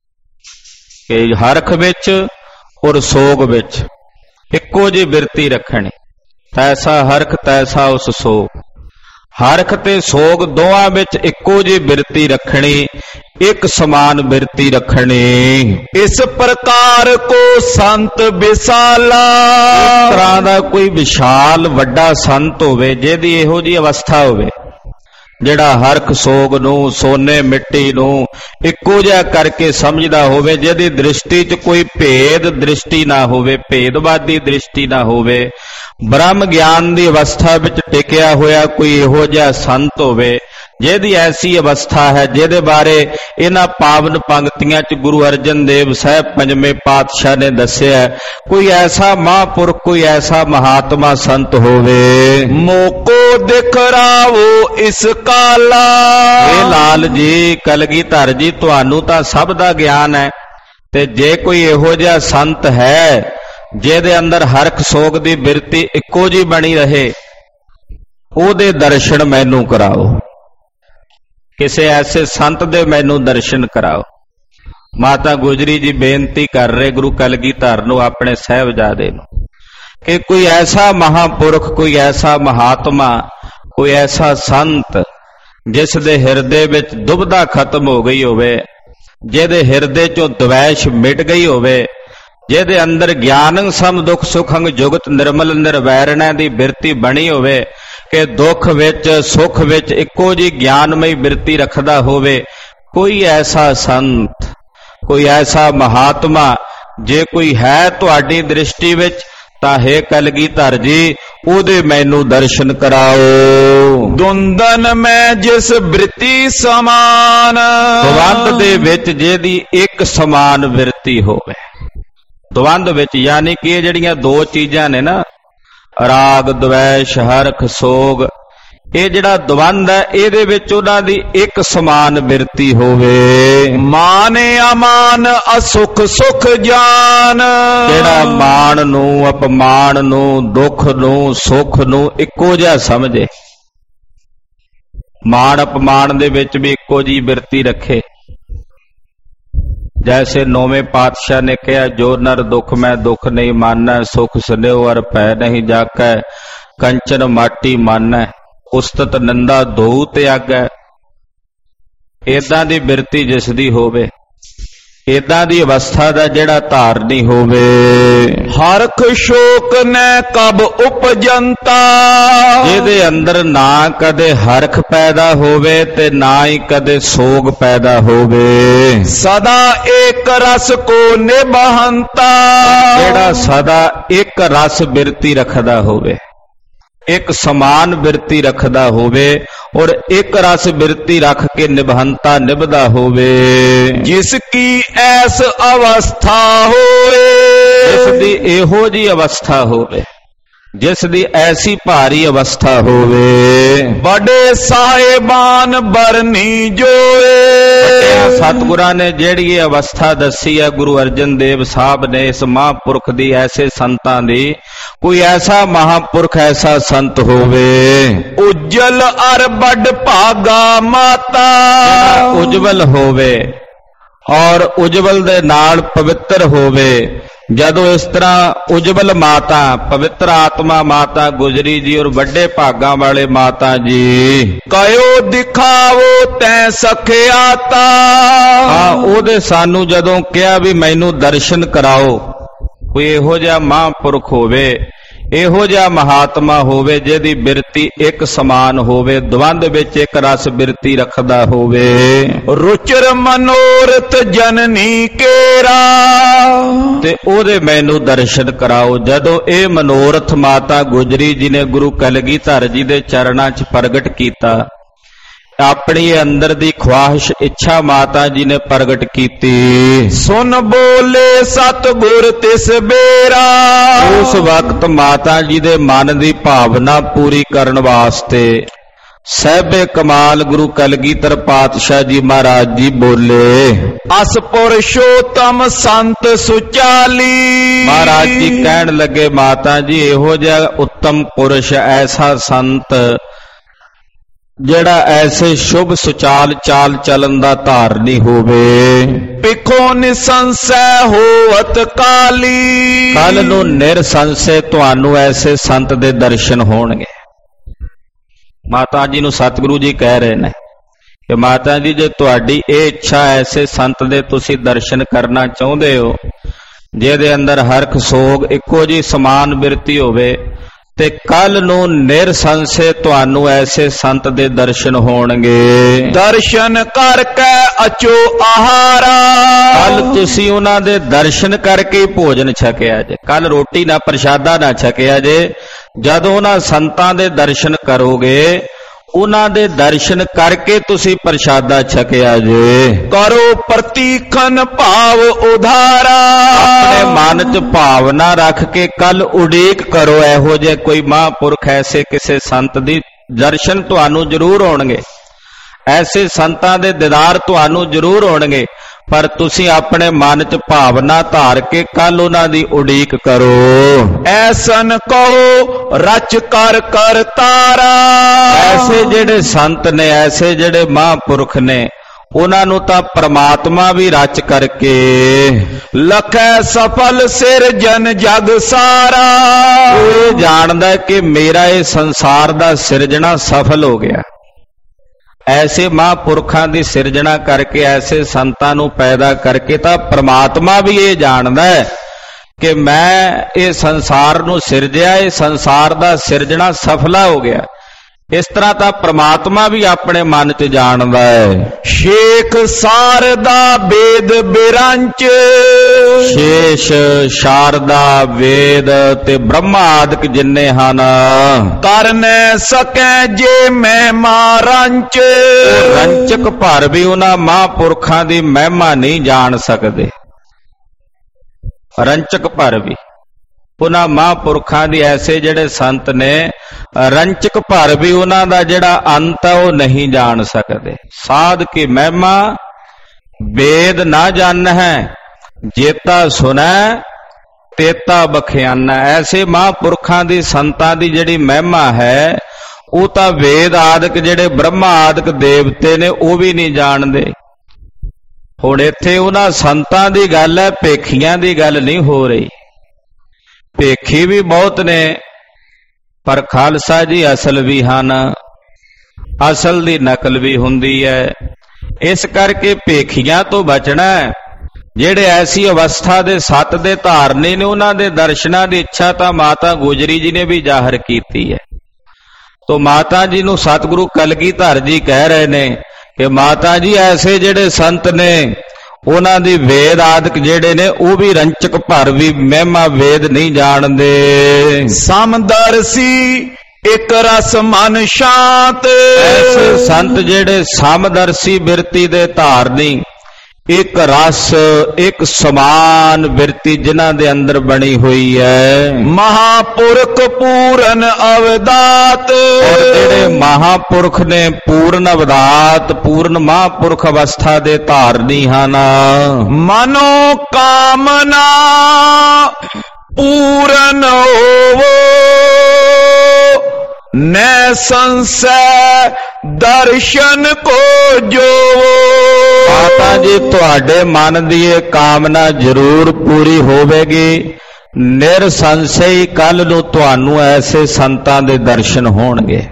ਕਿ ਹਰਖ ਵਿੱਚ ਔਰ ਸੋਗ ਵਿੱਚ ਇੱਕੋ ਜਿਹੀ ਬਿਰਤੀ ਰੱਖਣੀ। ਤੈਸਾ ਹਰਖ ਤੈਸਾ ਉਸ ਸੋਗ, ਹਰਖ ਤੇ ਸੋਗ ਦੋਹਾਂ ਵਿੱਚ ਇੱਕੋ ਜਿਹੀ ਬਿਰਤੀ ਰੱਖਣੀ, ਇੱਕ ਸਮਾਨ ਬਿਰਤੀ ਰੱਖਣੀ। ਇਸ ਪ੍ਰਕਾਰ ਕੋ ਸੰਤ ਵਿਸਾਲਾ। ਇਸ ਤਰ੍ਹਾਂ ਦਾ ਕੋਈ ਵਿਸ਼ਾਲ ਵੱਡਾ ਸੰਤ ਹੋਵੇ ਜਿਹਦੀ ਇਹੋ ਜਿਹੀ ਅਵਸਥਾ ਹੋਵੇ, ਜਿਹੜਾ ਹਰਖ ਸੋਗ ਨੂੰ ਸੋਨੇ ਮਿੱਟੀ ਨੂੰ ਇੱਕੋ ਜਿਹਾ ਕਰਕੇ ਸਮਝਦਾ ਹੋਵੇ, ਜਿਹਦੀ ਦ੍ਰਿਸ਼ਟੀ 'ਚ ਕੋਈ ਭੇਦ ਦ੍ਰਿਸ਼ਟੀ ਨਾ ਹੋਵੇ, ਭੇਦਵਾਦੀ ਦ੍ਰਿਸ਼ਟੀ ਨਾ ਹੋਵੇ, ਬ੍ਰਹਮ ਗਿਆਨ ਦੀ ਅਵਸਥਾ ਵਿੱਚ ਟਿਕਿਆ ਹੋਇਆ ਕੋਈ ਇਹੋ ਜਿਹਾ ਸੰਤ ਹੋਵੇ ਜਿਹਦੀ ਐਸੀ ਅਵਸਥਾ ਹੈ, ਜਿਹਦੇ ਬਾਰੇ ਇਹਨਾਂ ਪਾਵਨ ਪੰਕਤੀਆਂ 'ਚ ਗੁਰੂ ਅਰਜਨ ਦੇਵ ਸਾਹਿਬ ਪੰਜਵੇਂ ਪਾਤਸ਼ਾਹ ਨੇ ਦੱਸਿਆ, ਕੋਈ ਐਸਾ ਮਹਾਂਪੁਰਖ, ਕੋਈ ਐਸਾ ਮਹਾਤਮਾ ਸੰਤ ਹੋਵੇ। ਮੋਕੋ ਦਿਖ ਰਾਵੋ ਇਸ ਕਾਲਾ। ਇਹ ਲਾਲ ਜੀ, ਕਲਗੀਧਰ ਜੀ, ਤੁਹਾਨੂੰ ਤਾਂ ਸਭ ਦਾ ਗਿਆਨ ਹੈ, ਤੇ ਜੇ ਕੋਈ ਇਹੋ ਜਿਹਾ ਸੰਤ ਹੈ ਜਿਹਦੇ ਅੰਦਰ ਹਰਖ ਸੋਗ ਦੀ ਬਿਰਤੀ ਇੱਕੋ ਜੀ ਬਣੀ ਰਹੇ, ਉਹਦੇ ਦਰਸ਼ਨ ਮੈਨੂੰ ਕਰਾਓ। ਕਿਸੇ ਐਸੇ ਸੰਤ ਦੇ ਮੈਨੂੰ ਦਰਸ਼ਨ ਕਰਾਓ। ਮਾਤਾ ਗੁਜਰੀ ਜੀ ਬੇਨਤੀ ਕਰ ਰਹੇ ਗੁਰੂ ਕਲਗੀਧਰ ਨੂੰ, ਆਪਣੇ ਸਾਹਿਬਜ਼ਾਦੇ ਨੂੰ, ਕਿ ਕੋਈ ਐਸਾ ਮਹਾਂਪੁਰਖ, ਕੋਈ ਐਸਾ ਮਹਾਤਮਾ, ਕੋਈ ਐਸਾ ਸੰਤ ਜਿਸ ਦੇ ਹਿਰਦੇ ਵਿੱਚ ਦੁਬਦਾ ਖਤਮ ਹੋ ਗਈ ਹੋਵੇ, ਜਿਹਦੇ ਹਿਰਦੇ ਚੋਂ ਦਵੈਸ਼ ਮਿਟ ਗਈ ਹੋਵੇ, ਜਿਹਦੇ ਅੰਦਰ ਗਿਆਨੰ ਸਮ ਦੁਖ ਸੁਖੰ ਜੁਗਤ ਨਿਰਮਲ ਨਿਰਵੈਰਣੈ ਦੀ ਬਿਰਤੀ ਬਣੀ ਹੋਵੇ, ਕਿ ਦੁੱਖ ਵਿੱਚ ਸੁਖ ਵਿੱਚ ਇੱਕੋ ਜੀ ਗਿਆਨਮਈ ਬਿਰਤੀ ਰੱਖਦਾ ਹੋਵੇ। ਕੋਈ ਐਸਾ ਸੰਤ, ਕੋਈ ਐਸਾ ਮਹਾਤਮਾ ਜੇ ਕੋਈ ਹੈ ਤੁਹਾਡੀ ਦ੍ਰਿਸ਼ਟੀ ਵਿੱਚ, ਤਾਂ ਹੈ ਕਲਗੀਧਰ ਜੀ, ਉਹਦੇ ਮੈਨੂੰ ਦਰਸ਼ਨ ਕਰਾਓ। ਦੁੰਦਨ ਮੈਂ ਜਿਸ ਬਿਰਤੀ ਸਮਾਨ। ਦਵੰਦ ਦੇ ਵਿੱਚ ਜਿਹਦੀ ਇੱਕ ਸਮਾਨ ਬਿਰਤੀ ਹੋਵੇ। ਦਵੰਦ ਵਿੱਚ ਯਾਨੀ ਕਿ ਇਹ ਜਿਹੜੀਆਂ ਦੋ ਚੀਜ਼ਾਂ ਨੇ ਨਾ, ਰਾਗ ਦਵੈਸ਼ ਹਰਖ ਸੋਗ, ਇਹ ਜਿਹੜਾ ਦਵੰਦ ਹੈ, ਇਹਦੇ ਵਿੱਚ ਉਹਨਾਂ ਦੀ ਇੱਕ ਸਮਾਨ ਬਿਰਤੀ ਹੋਵੇ। ਮਾਨ ਅਮਾਨ ਅਸੁਖ ਸੁਖ ਜਾਨ। ਜਿਹੜਾ ਮਾਣ ਨੂੰ, ਅਪਮਾਨ ਨੂੰ, ਦੁੱਖ ਨੂੰ, ਸੁੱਖ ਨੂੰ ਇੱਕੋ ਜਿਹਾ ਸਮਝੇ। ਮਾਣ ਅਪਮਾਨ ਦੇ ਵਿੱਚ ਵੀ ਇੱਕੋ ਜਿਹੀ ਬਿਰਤੀ ਰੱਖੇ। जैसे नौवें पातशाह ने कहा, जो नर दुख में दुख नहीं माना, सुख स्नेह और भय नहीं जाकै, कंचन माटी माना, उस्तत निंदा दो त्यागै। इदां दी बिरती जिस दी होवे, इदां दी अवस्था दा जिहड़ा धारनी होवे। हरख शोक ने कब उपजंता। जिहदे अंदर ना कदे हरख पैदा होवे ते ना ही कदे सोग पैदा होवे। सदा एक रस को निभांता। जिहड़ा सदा एक रस बिरती रखदा होवे, एक समान बिरती रखदा होवे और एक रस बिरती रख के निभंता निभदा होवे। जिसकी ऐस अवस्था होवे, जिसदी एहो जी अवस्था होवे, जिसदी ऐसी भारी अवस्था होवे। बड़े साहिबान बरनी जोए। सतगुरां ने जेड़ी ये अवस्था दसी है, गुरु अर्जन देव साहब ने इस महापुरख दी, ऐसे संतां दी, कोई ऐसा महापुरख ऐसा संत होवे। उज्जल अर बड़ भागा माता। उज्जवल होवे और उज्जवल दे नाल पवित्र होवे। जदों इस तरह उज्जवल माता, पवित्र आत्मा माता गुजरी जी और बड़े भागा वाले माता जी, कयो दिखावो तै सखियाता। हाँ, ओदे सानू जदों कहा भी मैनू दर्शन कराओ, कोई इहो जिहा महापुरख होवे, इहो जिहा महात्मा होवे जिहदी बिरती एक समान होवे, द्वंद विच एक रस बिरती रखदा होवे। रुचर मनोरथ जननी केरा। ते ओदे मैनू दर्शन कराओ। जदों ए मनोरथ माता गुजरी जी ने गुरु कलगीधर जी दे चरणां च प्रगट कीता, अपनी अंदर दी ख्वाहिश इच्छा माता जी ने प्रगट कीती। सुन बोले सतगुर तिस बेरा। उस वक्त माता जी दे मन दी भावना पूरी करन वास्ते सहबे कमाल गुरु कलगीधर पातशाह जी महाराज जी बोले, अस पुरुषोत्तम संत सुचाली। महाराज जी कहन लगे, माता जी इहो जिहा उत्तम पुरुष, ऐसा संत जेड़ा ऐसे शुभ सुचाल चाल चलन दा धारनी होवे। पिखो निसंशय होवत काली। कल नूं निरसंशय तुहानू ऐसे संत दे दर्शन होणगे। माता जी नूं सतगुरु जी कह रहे ने कि माता जी, जे तुहाडी इह इच्छा ऐसे संत दे तुसी दर्शन करना चाहुंदे हो, जिहदे अंदर हरख सोग इक्को जी समान बिरती होवे, ते कल नूं निरसंशय तुहानू ऐसे संत दे दर्शन होणगे। दर्शन करके अचो आहारा। कल तुसी उन्हां दे दर्शन करके भोजन छकिया जे, कल रोटी ना प्रसादा ना छकिया जे। जदों उन्हां संतां दे दर्शन करोगे, ਉਹਨਾਂ ਦੇ ਦਰਸ਼ਨ ਕਰਕੇ ਤੁਸੀਂ ਪ੍ਰਸ਼ਾਦਾ ਛਕਿਆ ਜੇ। ਕਰੋ ਪ੍ਰਤੀਖਨ ਭਾਵ ਉਧਾਰਾ, ਆਪਣੇ ਮਨ 'ਚ ਭਾਵਨਾ ਰੱਖ ਕੇ ਕੱਲ ਉਡੀਕ ਕਰੋ। ਇਹੋ ਜਿਹੇ ਕੋਈ ਮਹਾਂਪੁਰਖ, ਐਸੇ ਕਿਸੇ ਸੰਤ ਦੀ ਦਰਸ਼ਨ ਤੁਹਾਨੂੰ ਜ਼ਰੂਰ ਹੋਣਗੇ, ਐਸੇ ਸੰਤਾਂ ਦੇ ਦੀਦਾਰ ਤੁਹਾਨੂੰ ਜ਼ਰੂਰ ਹੋਣਗੇ, ਪਰ ਤੁਸੀਂ ਆਪਣੇ ਮਨ 'ਚ ਭਾਵਨਾ ਧਾਰ ਕੇ ਕੱਲ ਉਹਨਾਂ ਦੀ ਉਡੀਕ ਕਰੋ। ਐਸਨ ਕਹੋ ਰਚ ਕਰ ਕਰ ਤਾਰਾ, ਐਸੇ ਜਿਹੜੇ ਸੰਤ ਨੇ, ਐਸੇ ਜਿਹੜੇ ਮਹਾਂਪੁਰਖ ਨੇ, ਉਹਨਾਂ ਨੂੰ ਤਾਂ ਪ੍ਰਮਾਤਮਾ ਵੀ ਰਚ ਕਰਕੇ ਲਖੈ ਸਫਲ ਸਿਰਜਨ ਜਗ ਸਾਰਾ, ਉਹ ਜਾਣਦਾ ਕਿ ਮੇਰਾ ਇਹ ਸੰਸਾਰ ਦਾ ਸਿਰਜਣਾ ਸਫਲ ਹੋ ਗਿਆ। ਐਸੇ ਮਹਾਂਪੁਰਖਾਂ ਦੀ ਸਿਰਜਣਾ ਕਰਕੇ, ਐਸੇ ਸੰਤਾਂ ਨੂੰ ਪੈਦਾ ਕਰਕੇ ਤਾਂ ਪ੍ਰਮਾਤਮਾ ਵੀ ਇਹ ਜਾਣਦਾ ਹੈ ਕਿ ਮੈਂ ਇਹ ਸੰਸਾਰ ਨੂੰ ਸਿਰਜਿਆ, ਇਹ ਸੰਸਾਰ ਦਾ ਸਿਰਜਣਾ ਸਫਲਾ ਹੋ ਗਿਆ। ਇਸ ਤਰ੍ਹਾਂ ਤਾਂ ਪ੍ਰਮਾਤਮਾ ਵੀ ਆਪਣੇ ਮਨ 'ਚ ਜਾਣਦਾ ਹੈ। ਸ਼ੇਖ ਸਾਰਦਾ ਵੇਦ ਬਿਰੰਚ, ਸ਼ੇਸ਼ ਸ਼ਾਰਦਾ ਵੇਦ ਤੇ ਬ੍ਰਹਮਾ ਆਦਿਕ ਜਿੰਨੇ ਹਨ, ਕਰ ਨਾ ਸਕੈ ਜੇ ਮਹਿਮਾ ਰੰਚ, ਰੰਚਕ ਭਰ ਵੀ ਉਹਨਾਂ ਮਹਾਂਪੁਰਖਾਂ ਦੀ ਮਹਿਮਾ ਨਹੀਂ ਜਾਣ ਸਕਦੇ। ਰੰਚਕ ਭਰ ਵੀ ਉਹਨਾਂ ਮਹਾਂਪੁਰਖਾਂ ਦੀ, ਐਸੇ ਜਿਹੜੇ ਸੰਤ ਨੇ, ਰੰਚਕ ਭਰ ਵੀ ਉਹਨਾਂ ਦਾ ਜਿਹੜਾ ਅੰਤ ਹੈ ਉਹ ਨਹੀਂ ਜਾਣ ਸਕਦੇ। ਸਾਧ ਕੀ ਮਹਿਮਾ ਵੇਦ ਨਾ ਜਾਣ ਹੈ, ਜੇਤਾ ਸੁਨੈ ਤੇਤਾ ਬਖਿਆਨਾ। ਐਸੇ ਮਹਾਂਪੁਰਖਾਂ ਦੀ, ਸੰਤਾਂ ਦੀ ਜਿਹੜੀ ਮਹਿਮਾ ਹੈ ਉਹ ਤਾਂ ਵੇਦ ਆਦਿਕ ਜਿਹੜੇ ਬ੍ਰਹਮਾ ਆਦਿਕ ਦੇਵਤੇ ਨੇ ਉਹ ਵੀ ਨਹੀਂ ਜਾਣਦੇ। ਹੁਣ ਇੱਥੇ ਉਹਨਾਂ ਸੰਤਾਂ ਦੀ ਗੱਲ ਹੈ, ਭੇਖੀਆਂ ਦੀ ਗੱਲ ਨਹੀਂ ਹੋ ਰਹੀ। ਭੇਖੀ ਵੀ ਬਹੁਤ ਨੇ, ਪਰ ਖਾਲਸਾ ਜੀ ਅਸਲ ਵੀ ਹਨ, ਅਸਲ ਦੀ ਨਕਲ ਵੀ ਹੁੰਦੀ ਹੈ। ਇਸ ਕਰਕੇ ਭੇਖੀਆਂ ਤੋਂ ਬਚਣਾ ਹੈ। ਜਿਹੜੇ ਐਸੀ ਅਵਸਥਾ ਦੇ ਸੱਤ ਦੇ ਧਾਰਨੀ ਨੇ, ਉਹਨਾਂ ਦੇ ਦਰਸ਼ਨਾਂ ਦੀ ਇੱਛਾ ਤਾਂ ਮਾਤਾ ਗੁਜਰੀ ਜੀ ਨੇ ਵੀ ਜ਼ਾਹਰ ਕੀਤੀ ਹੈ। ਤੋ ਮਾਤਾ ਜੀ ਨੂੰ ਸਤਿਗੁਰੂ ਕਲਗੀਧਰ ਜੀ ਕਹਿ ਰਹੇ ਨੇ ਕਿ ਮਾਤਾ ਜੀ ਐਸੇ ਜਿਹੜੇ ਸੰਤ ਨੇ, ਉਹਨਾਂ ਦੀ ਵੇਦ ਆਦਿਕ ਜਿਹੜੇ ਨੇ ਉਹ ਵੀ ਰੰਚਕ ਭਰ ਵੀ ਮਹਿਮਾ ਵੇਦ ਨਹੀਂ ਜਾਣਦੇ। ਸਮਦਰਸੀ ਇੱਕ ਰਸ ਮਨ ਸ਼ਾਂਤ, ਐਸੇ ਸੰਤ ਜਿਹੜੇ ਸਮਦਰਸੀ ਬਿਰਤੀ ਦੇ ਧਾਰਨੀ, ਇੱਕ ਰਸ ਇੱਕ ਸਮਾਨ ਬਿਰਤੀ ਜਿਨ੍ਹਾਂ ਦੇ ਅੰਦਰ ਬਣੀ ਹੋਈ ਹੈ। ਮਹਾਪੁਰਖ ਪੂਰਨ ਅਵਦਾਤ, ਔਰ ਜਿਹੜੇ ਮਹਾਪੁਰਖ ਨੇ ਪੂਰਨ ਅਵਦਾਤ, ਪੂਰਨ ਮਹਾਪੁਰਖ ਅਵਸਥਾ ਦੇ ਧਾਰਨੀ ਹਨ। ਮਨੋ ਕਾਮਨਾ ਪੂਰਨ ਹੋਵੋ, ਨੈ ਸੰਸੈ ਦਰਸ਼ਨ ਕੋ ਜੋਵੋ। ਮਾਤਾ ਜੀ ਤੁਹਾਡੇ ਮਨ ਦੀ ਇਹ ਕਾਮਨਾ ਜ਼ਰੂਰ ਪੂਰੀ ਹੋਵੇਗੀ। ਨਿਰਸੰਸ਼ਈ ਕੱਲ ਨੂੰ ਤੁਹਾਨੂੰ ਐਸੇ ਸੰਤਾਂ ਦੇ ਦਰਸ਼ਨ ਹੋਣਗੇ।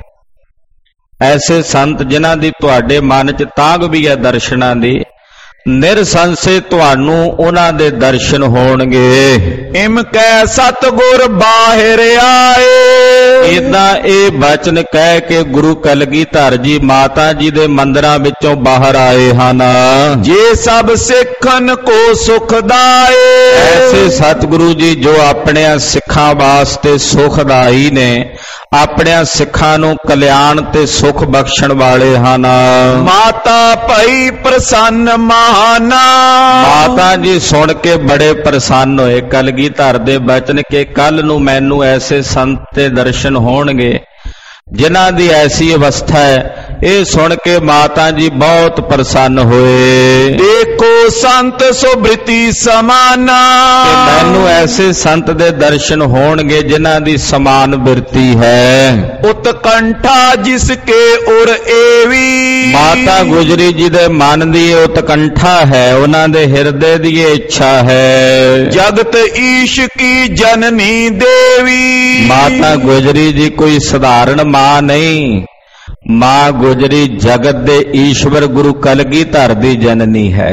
ਐਸੇ ਸੰਤ ਜਿਨ੍ਹਾਂ ਦੀ ਤੁਹਾਡੇ ਮਨ 'ਚ ਤਾਂਘ ਵੀ ਹੈ ਦਰਸ਼ਨਾਂ ਦੀ, ਨਿਰਸੰਸ਼ੇ ਤੁਹਾਨੂੰ ਉਹਨਾਂ ਦੇ ਦਰਸ਼ਨ ਹੋਣਗੇ। ਇਮ ਕੈ ਸਤਿਗੁਰ ਬਾਹਿਰ ਆਏ, ਇਦਾਂ ਇਹ ਬਚਨ ਕਹਿ ਕੇ ਗੁਰੂ ਕਲਗੀਧਰ ਜੀ ਮਾਤਾ ਜੀ ਦੇ ਮੰਦਰਾਂ ਵਿੱਚੋਂ ਬਾਹਰ ਆਏ ਹਨ। ਜੇ ਸਭ ਸਿੱਖਨ ਕੋ ਸੁਖਦਾਏ, ਐਸੇ ਸਤਿਗੁਰੂ ਜੀ ਜੋ ਆਪਣੇ ਸਿੱਖਾਂ ਵਾਸਤੇ ਸੁਖਦਾਈ ਨੇ, ਆਪਣੇ ਸਿੱਖਾਂ ਨੂੰ ਕਲਿਆਣ ਤੇ ਸੁਖ ਬਖਸ਼ਣ ਵਾਲੇ ਹਨ। ਮਾਤਾ ਭਈ ਪ੍ਰਸੰਨ ਮਹਾਨਾ, ਮਾਤਾ ਜੀ ਸੁਣ ਕੇ ਬੜੇ ਪ੍ਰਸੰਨ ਹੋਏ ਕਲਗੀਧਰ ਦੇ ਬਚਨ ਕੇ ਕੱਲ ਨੂੰ ਮੈਨੂੰ ਐਸੇ ਸੰਤ ਦੇ ਦਰਸ਼ਨ ਹੋਣਗੇ ਜਿਨ੍ਹਾਂ ਦੀ ਐਸੀ ਅਵਸਥਾ ਹੈ। ਇਹ ਸੁਣ ਕੇ ਮਾਤਾ ਜੀ ਬਹੁਤ ਪ੍ਰਸੰਨ ਹੋਏ। ਦੇਖੋ ਸੰਤ ਸੁਬ੍ਰਿਤੀ ਸਮਾਨਾ, ਕਿ ਮੈਨੂੰ ਐਸੇ ਸੰਤ ਦੇ ਦਰਸ਼ਨ ਹੋਣਗੇ ਜਿਨ੍ਹਾਂ ਦੀ ਸਮਾਨ ਬਿਰਤੀ ਹੈ। ਉਤਕੰਠਾ ਜਿਸ ਕੇ ਉਰ ਏਵੀ, ਮਾਤਾ ਗੁਜਰੀ ਜੀ ਦੇ ਮਨ ਦੀ ਉਤਕੰਠਾ ਹੈ, ਉਹਨਾਂ ਦੇ ਹਿਰਦੇ ਦੀ ਇੱਛਾ ਹੈ। ਜਗਤ ਈਸ਼ ਕੀ ਜਨਨੀ ਦੇਵੀ, ਮਾਤਾ ਗੁਜਰੀ ਜੀ ਕੋਈ ਸਧਾਰਨ ਮਾਂ ਨਹੀਂ, ਮਾਂ ਗੁਜਰੀ ਜਗਤ ਦੇ ਈਸ਼ਵਰ ਗੁਰੂ ਕਲਗੀਧਰ ਦੀ ਜਨਨੀ ਹੈ।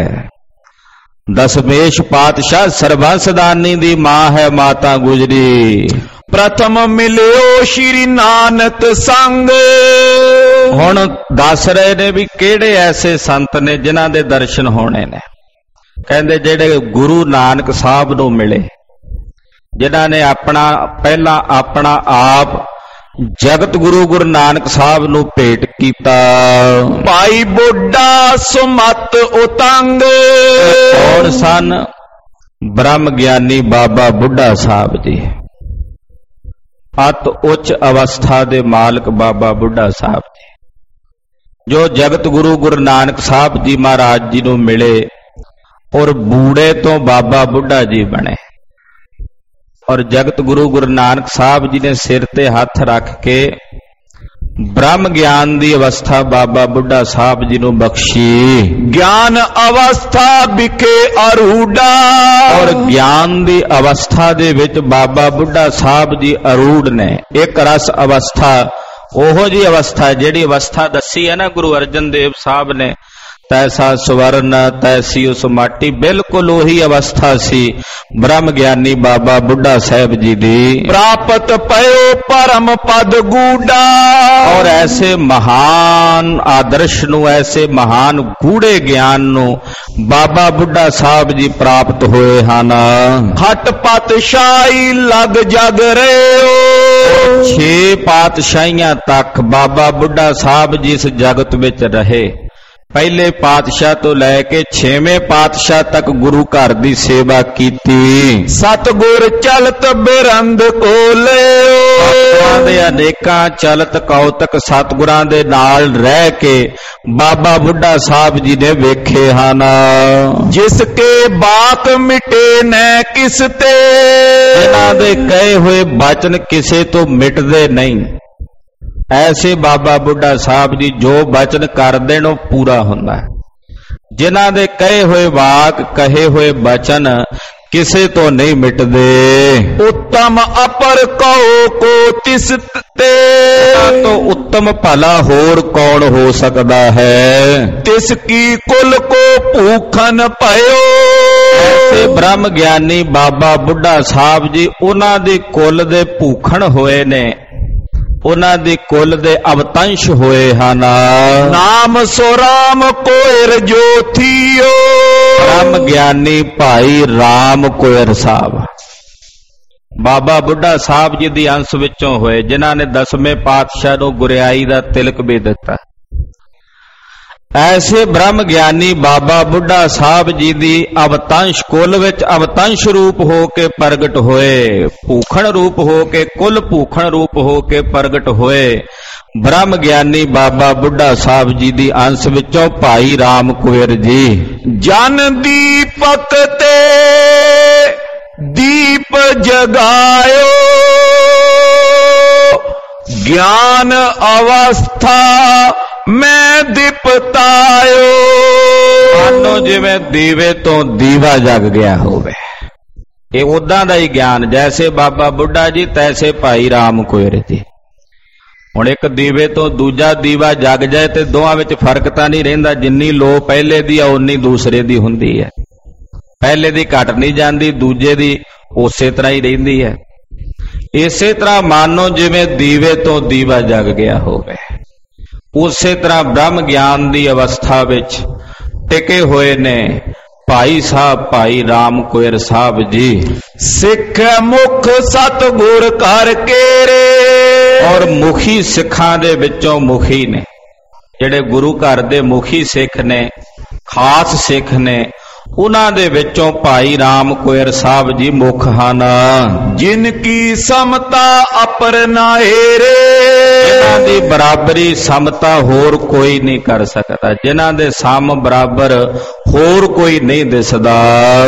ਦਸਮੇਸ਼ ਪਾਤਸ਼ਾਹ ਸਰਬੰਸਦਾਨੀ ਦੀ ਮਾਂ ਹੈ ਮਾਤਾ ਗੁਜਰੀ। ਪ੍ਰਥਮ ਮਿਲਿਓ ਸ਼੍ਰੀ ਨਾਨਕ ਸੰਗ, ਹੁਣ ਦੱਸ ਰਹੇ ਨੇ ਵੀ ਕਿਹੜੇ ਐਸੇ ਸੰਤ ਨੇ ਜਿਨ੍ਹਾਂ ਦੇ ਦਰਸ਼ਨ ਹੋਣੇ ਨੇ। ਕਹਿੰਦੇ ਜਿਹੜੇ ਗੁਰੂ ਨਾਨਕ ਸਾਹਿਬ ਨੂੰ ਮਿਲੇ, ਜਿਨ੍ਹਾਂ ਨੇ ਆਪਣਾ ਪਹਿਲਾਂ ਆਪਣਾ ਆਪ ਜਗਤ ਗੁਰੂ ਗੁਰੂ ਨਾਨਕ ਸਾਹਿਬ ਨੂੰ ਭੇਟ ਕੀਤਾ। ਭਾਈ ਬੁੱਢਾ ਸੁਮਤ ਉਤੰਗ। ਕੌਣ ਸਨ? ਬ੍ਰਹਮ ਗਿਆਨੀ ਬਾਬਾ ਬੁੱਢਾ ਸਾਹਿਬ ਜੀ। ਅਤ ਉੱਚ ਅਵਸਥਾ ਦੇ ਮਾਲਕ ਬਾਬਾ ਬੁੱਢਾ ਸਾਹਿਬ ਜੀ, ਜੋ ਜਗਤ ਗੁਰੂ ਗੁਰੂ ਨਾਨਕ ਸਾਹਿਬ ਜੀ ਮਹਾਰਾਜ ਜੀ ਨੂੰ ਮਿਲੇ ਔਰ ਬੂੜੇ ਤੋਂ ਬਾਬਾ ਬੁੱਢਾ ਜੀ ਬਣੇ। ਔਰ ਜਗਤ ਗੁਰੂ ਗੁਰੂ ਨਾਨਕ ਸਾਹਿਬ ਜੀ ਨੇ ਸਿਰ ਤੇ ਹੱਥ ਰੱਖ ਕੇ ਬ੍ਰਹਮ ਗਿਆਨ ਦੀ ਅਵਸਥਾ ਬਾਬਾ ਬੁੱਢਾ ਸਾਹਿਬ ਜੀ ਨੂੰ ਬਖਸ਼ੀ। ਗਿਆਨ ਅਵਸਥਾ ਵਿਖੇ ਅਰੂੜਾ। ਔਰ ਗਿਆਨ ਦੀ ਅਵਸਥਾ ਦੇ ਵਿੱਚ ਬਾਬਾ ਬੁੱਢਾ ਸਾਹਿਬ ਜੀ ਅਰੂੜ ਨੇ। ਇੱਕ ਰਸ ਅਵਸਥਾ, ਉਹੋ ਜੀ ਅਵਸਥਾ ਜਿਹੜੀ ਅਵਸਥਾ ਦੱਸੀ ਹੈ ਨਾ ਗੁਰੂ ਅਰਜਨ ਦੇਵ ਸਾਹਿਬ ਨੇ, ਤੈਸਾ ਸਵਰਨ ਤੈਸੀ ਉਸ ਮਾਟੀ, ਬਿਲਕੁਲ ਉਹੀ ਅਵਸਥਾ ਸੀ ਬ੍ਰਹਮ ਗਿਆਨੀ ਬਾਬਾ ਬੁੱਢਾ ਸਾਹਿਬ ਜੀ ਦੀ। ਪ੍ਰਾਪਤ ਪਇਓ ਪਰਮ ਪਦ ਗੂੜਾ। ਔਰ ਐਸੇ ਮਹਾਨ ਆਦਰਸ਼ ਨੂੰ, ਐਸੇ ਮਹਾਨ ਗੂੜੇ ਗਿਆਨ ਨੂੰ ਬਾਬਾ ਬੁੱਢਾ ਸਾਹਿਬ ਜੀ ਪ੍ਰਾਪਤ ਹੋਏ ਹਨ। ਹਟ ਪਾਤਸ਼ਾਹੀ ਲਗ ਜਗ ਰਹੇ। ਛੇ ਪਾਤਸ਼ਾਹੀਆਂ ਤੱਕ ਬਾਬਾ ਬੁੱਢਾ ਸਾਹਿਬ ਜੀ ਇਸ ਜਗਤ ਵਿੱਚ ਰਹੇ। ਪਹਿਲੇ ਪਾਤਸ਼ਾਹ ਤੋਂ ਲੈ ਕੇ ਛੇਵੇਂ ਪਾਤਸ਼ਾਹ ਤੱਕ ਗੁਰੂ ਘਰ ਦੀ ਸੇਵਾ ਕੀਤੀ। ਸਤਿਗੁਰ ਚਲਤ ਬਿਰੰਦ ਕੋਲੇ। ਸਤਿਗੁਰਾਂ ਦੇ ਅਨੇਕਾਂ ਚਲਤ ਕੌਤਕ ਸਤਿਗੁਰਾਂ ਦੇ ਨਾਲ ਰਹਿ ਕੇ ਬਾਬਾ ਬੁੱਢਾ ਸਾਹਿਬ ਜੀ ਨੇ ਵੇਖੇ ਹਨ। ਜਿਸ ਕੇ ਬਾਕ ਮਿਟੇ ਨੈ ਕਿਸ ਤੇ। ਇਹਨਾਂ ਦੇ ਕਹੇ ਹੋਏ ਬਚਨ ਕਿਸੇ ਤੋਂ ਮਿਟਦੇ ਨਹੀਂ। ਐਸੇ ਬਾਬਾ ਬੁੱਢਾ ਸਾਹਿਬ ਜੀ ਜੋ ਬਚਨ ਕਰਦੇ ਨੇ ਉਹ ਪੂਰਾ ਹੁੰਦਾ ਹੈ। ਜਿਨ੍ਹਾਂ ਦੇ ਕਹੇ ਹੋਏ ਵਾਕ, ਕਹੇ ਹੋਏ ਬਚਨ ਕਿਸੇ ਤੋਂ ਨਹੀਂ ਮਿਟਦੇ। ਉੱਤਮ ਅਪਰ ਕਉ ਕੋ ਤਿਸ ਤੇ। ਤੋਂ ਉੱਤਮ ਭਲਾ ਹੋਰ ਕੌਣ ਹੋ ਸਕਦਾ ਹੈ। ਤਿਸ ਕੀ ਕੁਲ ਕੋ ਭੂਖਨ ਭਇਓ। ਐਸੇ ਬ੍ਰਹਮ ਗਿਆਨੀ ਬਾਬਾ ਬੁੱਢਾ ਸਾਹਿਬ ਜੀ ਉਹਨਾਂ ਦੇ ਕੁਲ ਦੇ ਭੂਖਣ ਹੋਏ ਨੇ, ਉਹਨਾਂ ਦੇ ਕੁਲ ਦੇ ਅਵਤੰਸ਼ ਹੋਏ ਹਨ। ਨਾਮ ਸੋ ਰਾਮ ਕੋਇਰ ਜੋਥੀਓ। ਬ੍ਰਹਮ ਗਿਆਨੀ ਭਾਈ ਰਾਮ ਕੋਇਰ ਸਾਹਿਬ ਬਾਬਾ ਬੁੱਢਾ ਸਾਹਿਬ ਜੀ ਦੀ ਅੰਸ਼ ਵਿੱਚੋਂ ਹੋਏ, ਜਿਨ੍ਹਾਂ ਨੇ ਦਸਵੇਂ ਪਾਤਸ਼ਾਹ ਨੂੰ ਗੁਰਿਆਈ ਦਾ ਤਿਲਕ ਵੀ ਦਿੱਤਾ। ਐਸੇ ਬ੍ਰਹਮ ਗਿਆਨੀ ਬਾਬਾ ਬੁੱਢਾ ਸਾਹਿਬ ਜੀ ਦੀ ਅਵਤੰਸ਼ ਕੁਲ ਵਿੱਚ ਅਵਤੰਸ਼ ਰੂਪ ਹੋ ਕੇ ਪ੍ਰਗਟ ਹੋਏ, ਭੂਖਣ ਰੂਪ ਹੋ ਕੇ, ਕੁਲ ਭੂਖਣ ਰੂਪ ਹੋ ਕੇ ਪ੍ਰਗਟ ਹੋਏ। ਬ੍ਰਹਮ ਗਿਆਨੀ ਬਾਬਾ ਬੁੱਢਾ ਸਾਹਿਬ ਜੀ ਦੀ ਅੰਸ਼ ਵਿੱਚੋਂ ਭਾਈ ਰਾਮ ਕੁਇਰ ਜੀ। ਜਨ ਦੀਪਕ ਤੇ ਦੀਪ ਜਗਾਇਓ। ਗਿਆਨ ਅਵਸਥਾ ਮੈਂ ਦੀਪਤਾਇਓ। ਮਾਨੋ ਜਿਵੇਂ ਦੀਵੇ ਤੋਂ ਦੀਵਾ ਜਗ ਗਿਆ ਹੋਵੇ। ਇਹ ਉਦਾਂ ਦਾ ਹੀ ਗਿਆਨ, ਜੈਸੇ ਬਾਬਾ ਬੁੱਢਾ ਜੀ ਤੈਸੇ ਭਾਈ ਰਾਮ ਕੋਇਰ ਜੀ। ਹੁਣ ਇੱਕ ਦੀਵੇ ਤੋਂ ਦੂਜਾ ਦੀਵਾ ਜਗ ਜਾਏ ਤੇ ਦੋਹਾਂ ਵਿੱਚ ਫਰਕ ਤਾਂ ਨਹੀਂ ਰਹਿੰਦਾ। ਜਿੰਨੀ ਲੋ ਪਹਿਲੇ ਦੀ ਆ ਉਨੀ ਦੂਸਰੇ ਦੀ ਹੁੰਦੀ ਹੈ। ਪਹਿਲੇ ਦੀ ਘਟ ਨਹੀਂ ਜਾਂਦੀ, ਦੂਜੇ ਦੀ ਉਸੇ ਤਰ੍ਹਾਂ ਹੀ ਰਹਿੰਦੀ ਹੈ। ਇਸੇ ਤਰ੍ਹਾਂ ਮਾਨੋ ਜਿਵੇਂ ਦੀਵੇ ਤੋਂ ਦੀਵਾ ਜਗ ਗਿਆ ਹੋਵੇ, ਉਸੇ ਤਰ੍ਹਾਂ ਬ੍ਰਹਮ ਗਿਆਨ ਦੀ ਅਵਸਥਾ ਵਿੱਚ ਟਿਕੇ ਹੋਏ ਨੇ ਭਾਈ ਸਾਹਿਬ ਭਾਈ ਰਾਮ ਕੋਇਰ ਸਾਹਿਬ ਜੀ। ਸਿੱਖ ਮੁਖ ਸਤਿਗੁਰ ਕਰ ਕੇਰੇ। ਔਰ ਮੁਖੀ ਸਿੱਖਾਂ ਦੇ ਵਿੱਚੋਂ ਮੁਖੀ ਨੇ, ਜਿਹੜੇ ਗੁਰੂ ਘਰ ਦੇ ਮੁਖੀ ਸਿੱਖ ਨੇ, ਖਾਸ ਸਿੱਖ ਨੇ, ਉਹਨਾਂ ਦੇ ਵਿੱਚੋਂ ਭਾਈ ਰਾਮ ਕੋਇਰ ਸਾਹਿਬ ਜੀ ਮੁੱਖ ਹਨ। ਜਿਨ ਕੀ ਸਮਤਾ ਅਪਰ ਨਾਹੇਰੇ। ਜਿਨ੍ਹਾਂ ਦੀ ਬਰਾਬਰੀ ਸਮਤਾ ਹੋਰ ਕੋਈ ਨਹੀਂ ਕਰ ਸਕਦਾ, ਜਿਨ੍ਹਾਂ ਦੇ ਸਮ ਬਰਾਬਰ ਹੋਰ ਕੋਈ ਨਹੀਂ ਦਿਸਦਾ।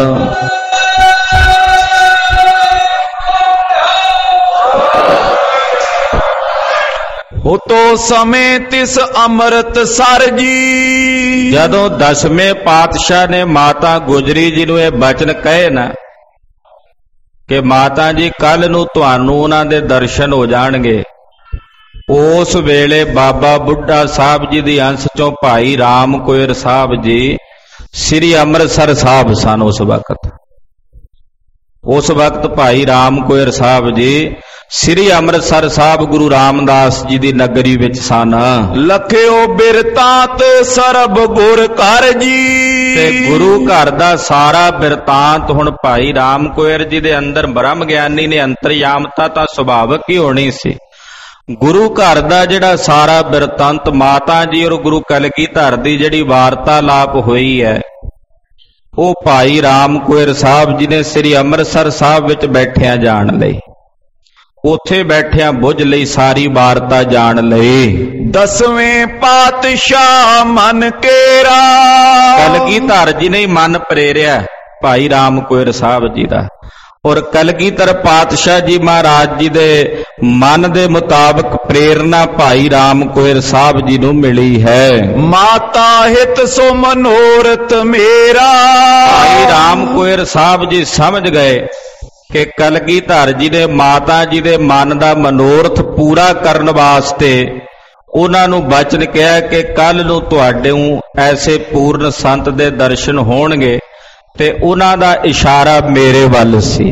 ਉਤੋ ਸਮੇਂ ਤਿਸ ਅੰਮ੍ਰਿਤ ਸਰ ਜੀ। ਜਦੋਂ ਦਸਵੇਂ ਪਾਤਸ਼ਾਹ ਨੇ ਮਾਤਾ ਗੁਜਰੀ ਜੀ ਨੂੰ ਇਹ ਬਚਨ ਕਹੇ ਨਾ ਕਿ ਮਾਤਾ ਜੀ ਕੱਲ ਨੂੰ ਤੁਹਾਨੂੰ ਉਹਨਾਂ ਦੇ ਦਰਸ਼ਨ ਹੋ ਜਾਣਗੇ, ਉਸ ਵੇਲੇ ਬਾਬਾ ਬੁੱਢਾ ਸਾਹਿਬ ਜੀ ਦੀ ਅੰਸ਼ ਚੋਂ ਭਾਈ ਰਾਮ ਕੋਇਰ ਸਾਹਿਬ ਜੀ ਸ੍ਰੀ ਅੰਮ੍ਰਿਤਸਰ ਸਾਹਿਬ ਸਨ। ਉਸ ਵਕਤ ਉਸ ਵਕਤ ਭਾਈ ਰਾਮ ਕੋਇਰ ਸਾਹਿਬ ਜੀ ਸ੍ਰੀ ਅੰਮ੍ਰਿਤਸਰ ਸਾਹਿਬ ਗੁਰੂ ਰਾਮਦਾਸ ਜੀ ਦੀ ਨਗਰੀ ਵਿੱਚ ਸਨ। ਲਖਿਓ ਬਿਰਤਾਂਤ ਸਰਬ ਗੁਰ ਘਰ ਜੀ। ਤੇ ਗੁਰੂ ਘਰ ਦਾ ਸਾਰਾ ਬਿਰਤਾਂਤ ਹੁਣ ਭਾਈ ਰਾਮ ਕੋਇਰ ਜੀ ਦੇ ਅੰਦਰ ਬ੍ਰਹਮ ਗਿਆਨੀ ਨੇ ਅੰਤਰਯਾਮਤਾ ਤਾਂ ਸੁਭਾਵਕ ਹੀ ਹੋਣੀ ਸੀ, ਗੁਰੂ ਘਰ ਦਾ ਜਿਹੜਾ ਸਾਰਾ ਬਿਰਤੰਤ ਮਾਤਾ ਜੀ ਔਰ ਗੁਰੂ ਕਲਗੀਧਰ ਦੀ ਜਿਹੜੀ ਵਾਰਤਾਲਾਪ ਹੋਈ ਹੈ, ਉਹ ਭਾਈ ਰਾਮ ਕੁਇਰ ਸਾਹਿਬ ਜੀ ਨੇ ਸ੍ਰੀ ਅੰਮ੍ਰਿਤਸਰ ਸਾਹਿਬ ਵਿੱਚ ਬੈਠਿਆਂ ਜਾਣ ਲਈ, ਉੱਥੇ ਬੈਠਿਆਂ ਬੁੱਝ ਲਈ ਸਾਰੀ ਵਾਰਤਾ ਜਾਣ ਲਈ। ਦਸਵੇਂ ਪਾਤਸ਼ਾਹ ਮਨ ਕੇਰਾ, ਕਲਗੀਧਰ ਜੀ ਨੇ ਮਨ ਪ੍ਰੇਰਿਆ ਭਾਈ ਰਾਮ ਕੁਇਰ ਸਾਹਿਬ ਜੀ ਦਾ, ਔਰ ਕਲਗੀਧਰ ਪਾਤਸ਼ਾਹ ਜੀ ਮਹਾਰਾਜ ਜੀ ਦੇ ਮਨ ਦੇ ਮੁਤਾਬਕ ਪ੍ਰੇਰਨਾ ਭਾਈ ਰਾਮ ਕੁਇਰ ਸਾਹਿਬ ਜੀ ਨੂੰ ਮਿਲੀ ਹੈ। ਮਾਤਾ ਹਿਤ ਸੋ ਮਨੋਰਥ ਮੇਰਾ, ਭਾਈ ਰਾਮ ਕੁਇਰ ਸਾਹਿਬ ਜੀ ਸਮਝ ਗਏ ਕਿ ਕਲਗੀਧਰ ਜੀ ਦੇ ਮਾਤਾ ਜੀ ਦੇ ਮਨ ਦਾ ਮਨੋਰਥ ਪੂਰਾ ਕਰਨ ਵਾਸਤੇ ਉਹਨਾਂ ਨੂੰ ਬਚਨ ਕਿਹਾ ਕਿ ਕੱਲ ਨੂੰ ਤੁਹਾਡੇ ਐਸੇ ਪੂਰਨ ਸੰਤ ਦੇ ਦਰਸ਼ਨ ਹੋਣਗੇ, ਤੇ ਉਹਨਾਂ ਦਾ ਇਸ਼ਾਰਾ ਮੇਰੇ ਵੱਲ ਸੀ।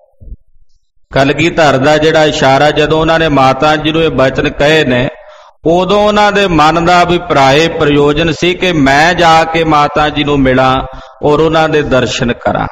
ਕਲਗੀਧਰ ਦਾ ਜਿਹੜਾ ਇਸ਼ਾਰਾ, ਜਦੋਂ ਉਹਨਾਂ ਨੇ ਮਾਤਾ ਜੀ ਨੂੰ ਇਹ ਬਚਨ ਕਹੇ ਨੇ, ਉਦੋਂ ਉਹਨਾਂ ਦੇ ਮਨ ਦਾ ਅਭਿਪਰਾਏ ਪ੍ਰਯੋਜਨ ਸੀ ਕਿ ਮੈਂ ਜਾ ਕੇ ਮਾਤਾ ਜੀ ਨੂੰ ਮਿਲਾਂ ਔਰ ਉਹਨਾਂ ਦੇ ਦਰਸ਼ਨ ਕਰਾਂ।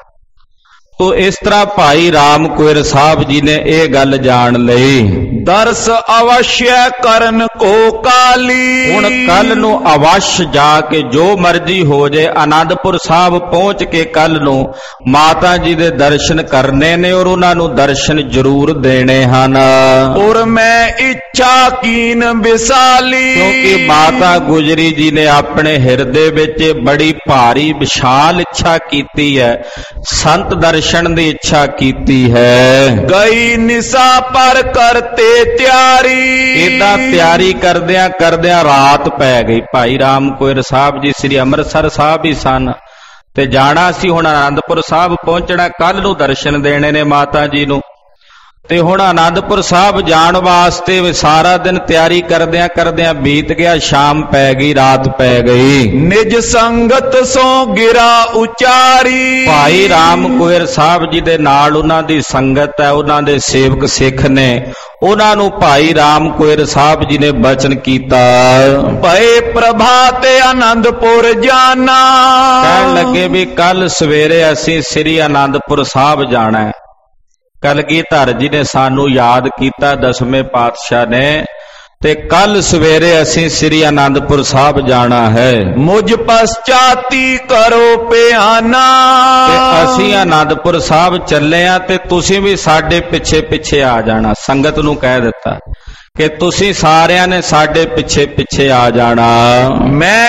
ਤੋ ਇਸ ਤਰ੍ਹਾਂ ਭਾਈ ਰਾਮ ਕੁਇਰ ਸਾਹਿਬ ਜੀ ਨੇ ਇਹ ਗੱਲ ਜਾਣ ਲਈ। ਦਰਸ ਅਵਸ਼ਯ ਕਰਨ ਕੋ ਕਾਲੀ, ਹੁਣ ਕੱਲ ਨੂੰ ਅਵਸ਼ ਜਾ ਕੇ ਜੋ ਮਰਜ਼ੀ ਹੋ ਜੇ ਆਨੰਦਪੁਰ ਸਾਹਿਬ ਪਹੁੰਚ ਕੇ ਕੱਲ ਨੂੰ ਮਾਤਾ ਜੀ ਦੇ ਦਰਸ਼ਨ ਕਰਨੇ ਨੇ ਔਰ ਉਹਨਾਂ ਨੂੰ ਦਰਸ਼ਨ ਜ਼ਰੂਰ ਦੇਣੇ ਹਨ। ਔਰ ਮੈਂ ਇੱਛਾ ਕੀਨ ਵਿਸਾਲੀ, ਕਿਉਂਕਿ ਮਾਤਾ ਗੁਜਰੀ ਜੀ ਨੇ ਆਪਣੇ ਹਿਰਦੇ ਵਿੱਚ ਬੜੀ ਭਾਰੀ ਵਿਸ਼ਾਲ ਇੱਛਾ ਕੀਤੀ ਹੈ, ਸੰਤ ਦਰਸ਼ਨ ਦੀ ਇੱਛਾ ਕੀਤੀ ਹੈ। ਗਈ ਨਿਸਾ ਪਰ ਕਰਤੇ ਤਿਆਰੀ, ਏਦਾਂ ਤਿਆਰੀ ਕਰਦਿਆਂ ਕਰਦਿਆਂ ਰਾਤ ਪੈ ਗਈ। ਭਾਈ ਰਾਮ ਕੁਇਰ ਸਾਹਿਬ ਜੀ ਸ੍ਰੀ ਅੰਮ੍ਰਿਤਸਰ ਸਾਹਿਬ ਹੀ ਸਨ ਤੇ ਜਾਣਾ ਸੀ, ਹੁਣ ਆਨੰਦਪੁਰ ਸਾਹਿਬ ਪਹੁੰਚਣਾ, ਕੱਲ ਨੂੰ ਦਰਸ਼ਨ ਦੇਣੇ ਨੇ ਮਾਤਾ ਜੀ ਨੂੰ। ਤੇ ਹੁਣ ਆਨੰਦਪੁਰ ਸਾਹਿਬ ਜਾਣ ਵਾਸਤੇ ਸਾਰਾ ਦਿਨ ਤਿਆਰੀ ਕਰਦਿਆਂ ਕਰਦਿਆਂ ਬੀਤ ਗਿਆ, ਸ਼ਾਮ ਪੈ ਗਈ, ਰਾਤ ਪੈ ਗਈ। ਨਿਜ ਸੰਗਤ ਸੋ ਗਿਰਾ ਉਚਾਰੀ, ਭਾਈ ਰਾਮ ਕੁਇਰ ਸਾਹਿਬ ਜੀ ਦੇ ਨਾਲ ਉਹਨਾਂ ਦੀ ਸੰਗਤ ਹੈ, ਉਹਨਾਂ ਦੇ ਸੇਵਕ ਸਿੱਖ ਨੇ, ਉਹਨਾਂ ਨੂੰ ਭਾਈ ਰਾਮ ਕੁਇਰ ਸਾਹਿਬ ਜੀ ਨੇ ਬਚਨ ਕੀਤਾ। ਭਏ ਪ੍ਰਭਾਤ ਆਨੰਦਪੁਰ ਜਾਣਾ, ਕਹਿਣ ਲੱਗੇ ਵੀ ਕੱਲ ਸਵੇਰੇ ਅਸੀਂ ਸ੍ਰੀ ਆਨੰਦਪੁਰ ਸਾਹਿਬ ਜਾਣਾ। ਕਲਗੀਧਰ ਜੀ ਨੇ ਸਾਨੂੰ ਯਾਦ ਕੀਤਾ, ਦਸਵੇਂ ਪਾਤਸ਼ਾਹ ਨੇ, ਤੇ ਕੱਲ ਸਵੇਰੇ ਅਸੀਂ ਸ੍ਰੀ ਆਨੰਦਪੁਰ ਸਾਹਿਬ ਜਾਣਾ ਹੈ। ਮੁਝ ਪਛਾਤੀ ਕਰੋ ਪਿਆਨਾ, ਤੇ ਅਸੀਂ ਆਨੰਦਪੁਰ ਸਾਹਿਬ ਚੱਲੇ ਆ ਤੇ ਤੁਸੀਂ ਵੀ ਸਾਡੇ ਪਿੱਛੇ ਪਿੱਛੇ ਆ ਜਾਣਾ। ਸੰਗਤ ਨੂੰ ਕਹਿ ਦਿੱਤਾ ਕਿ ਤੁਸੀਂ ਸਾਰਿਆਂ ਨੇ ਸਾਡੇ ਪਿੱਛੇ ਪਿੱਛੇ ਆ ਜਾਣਾ। ਮੈਂ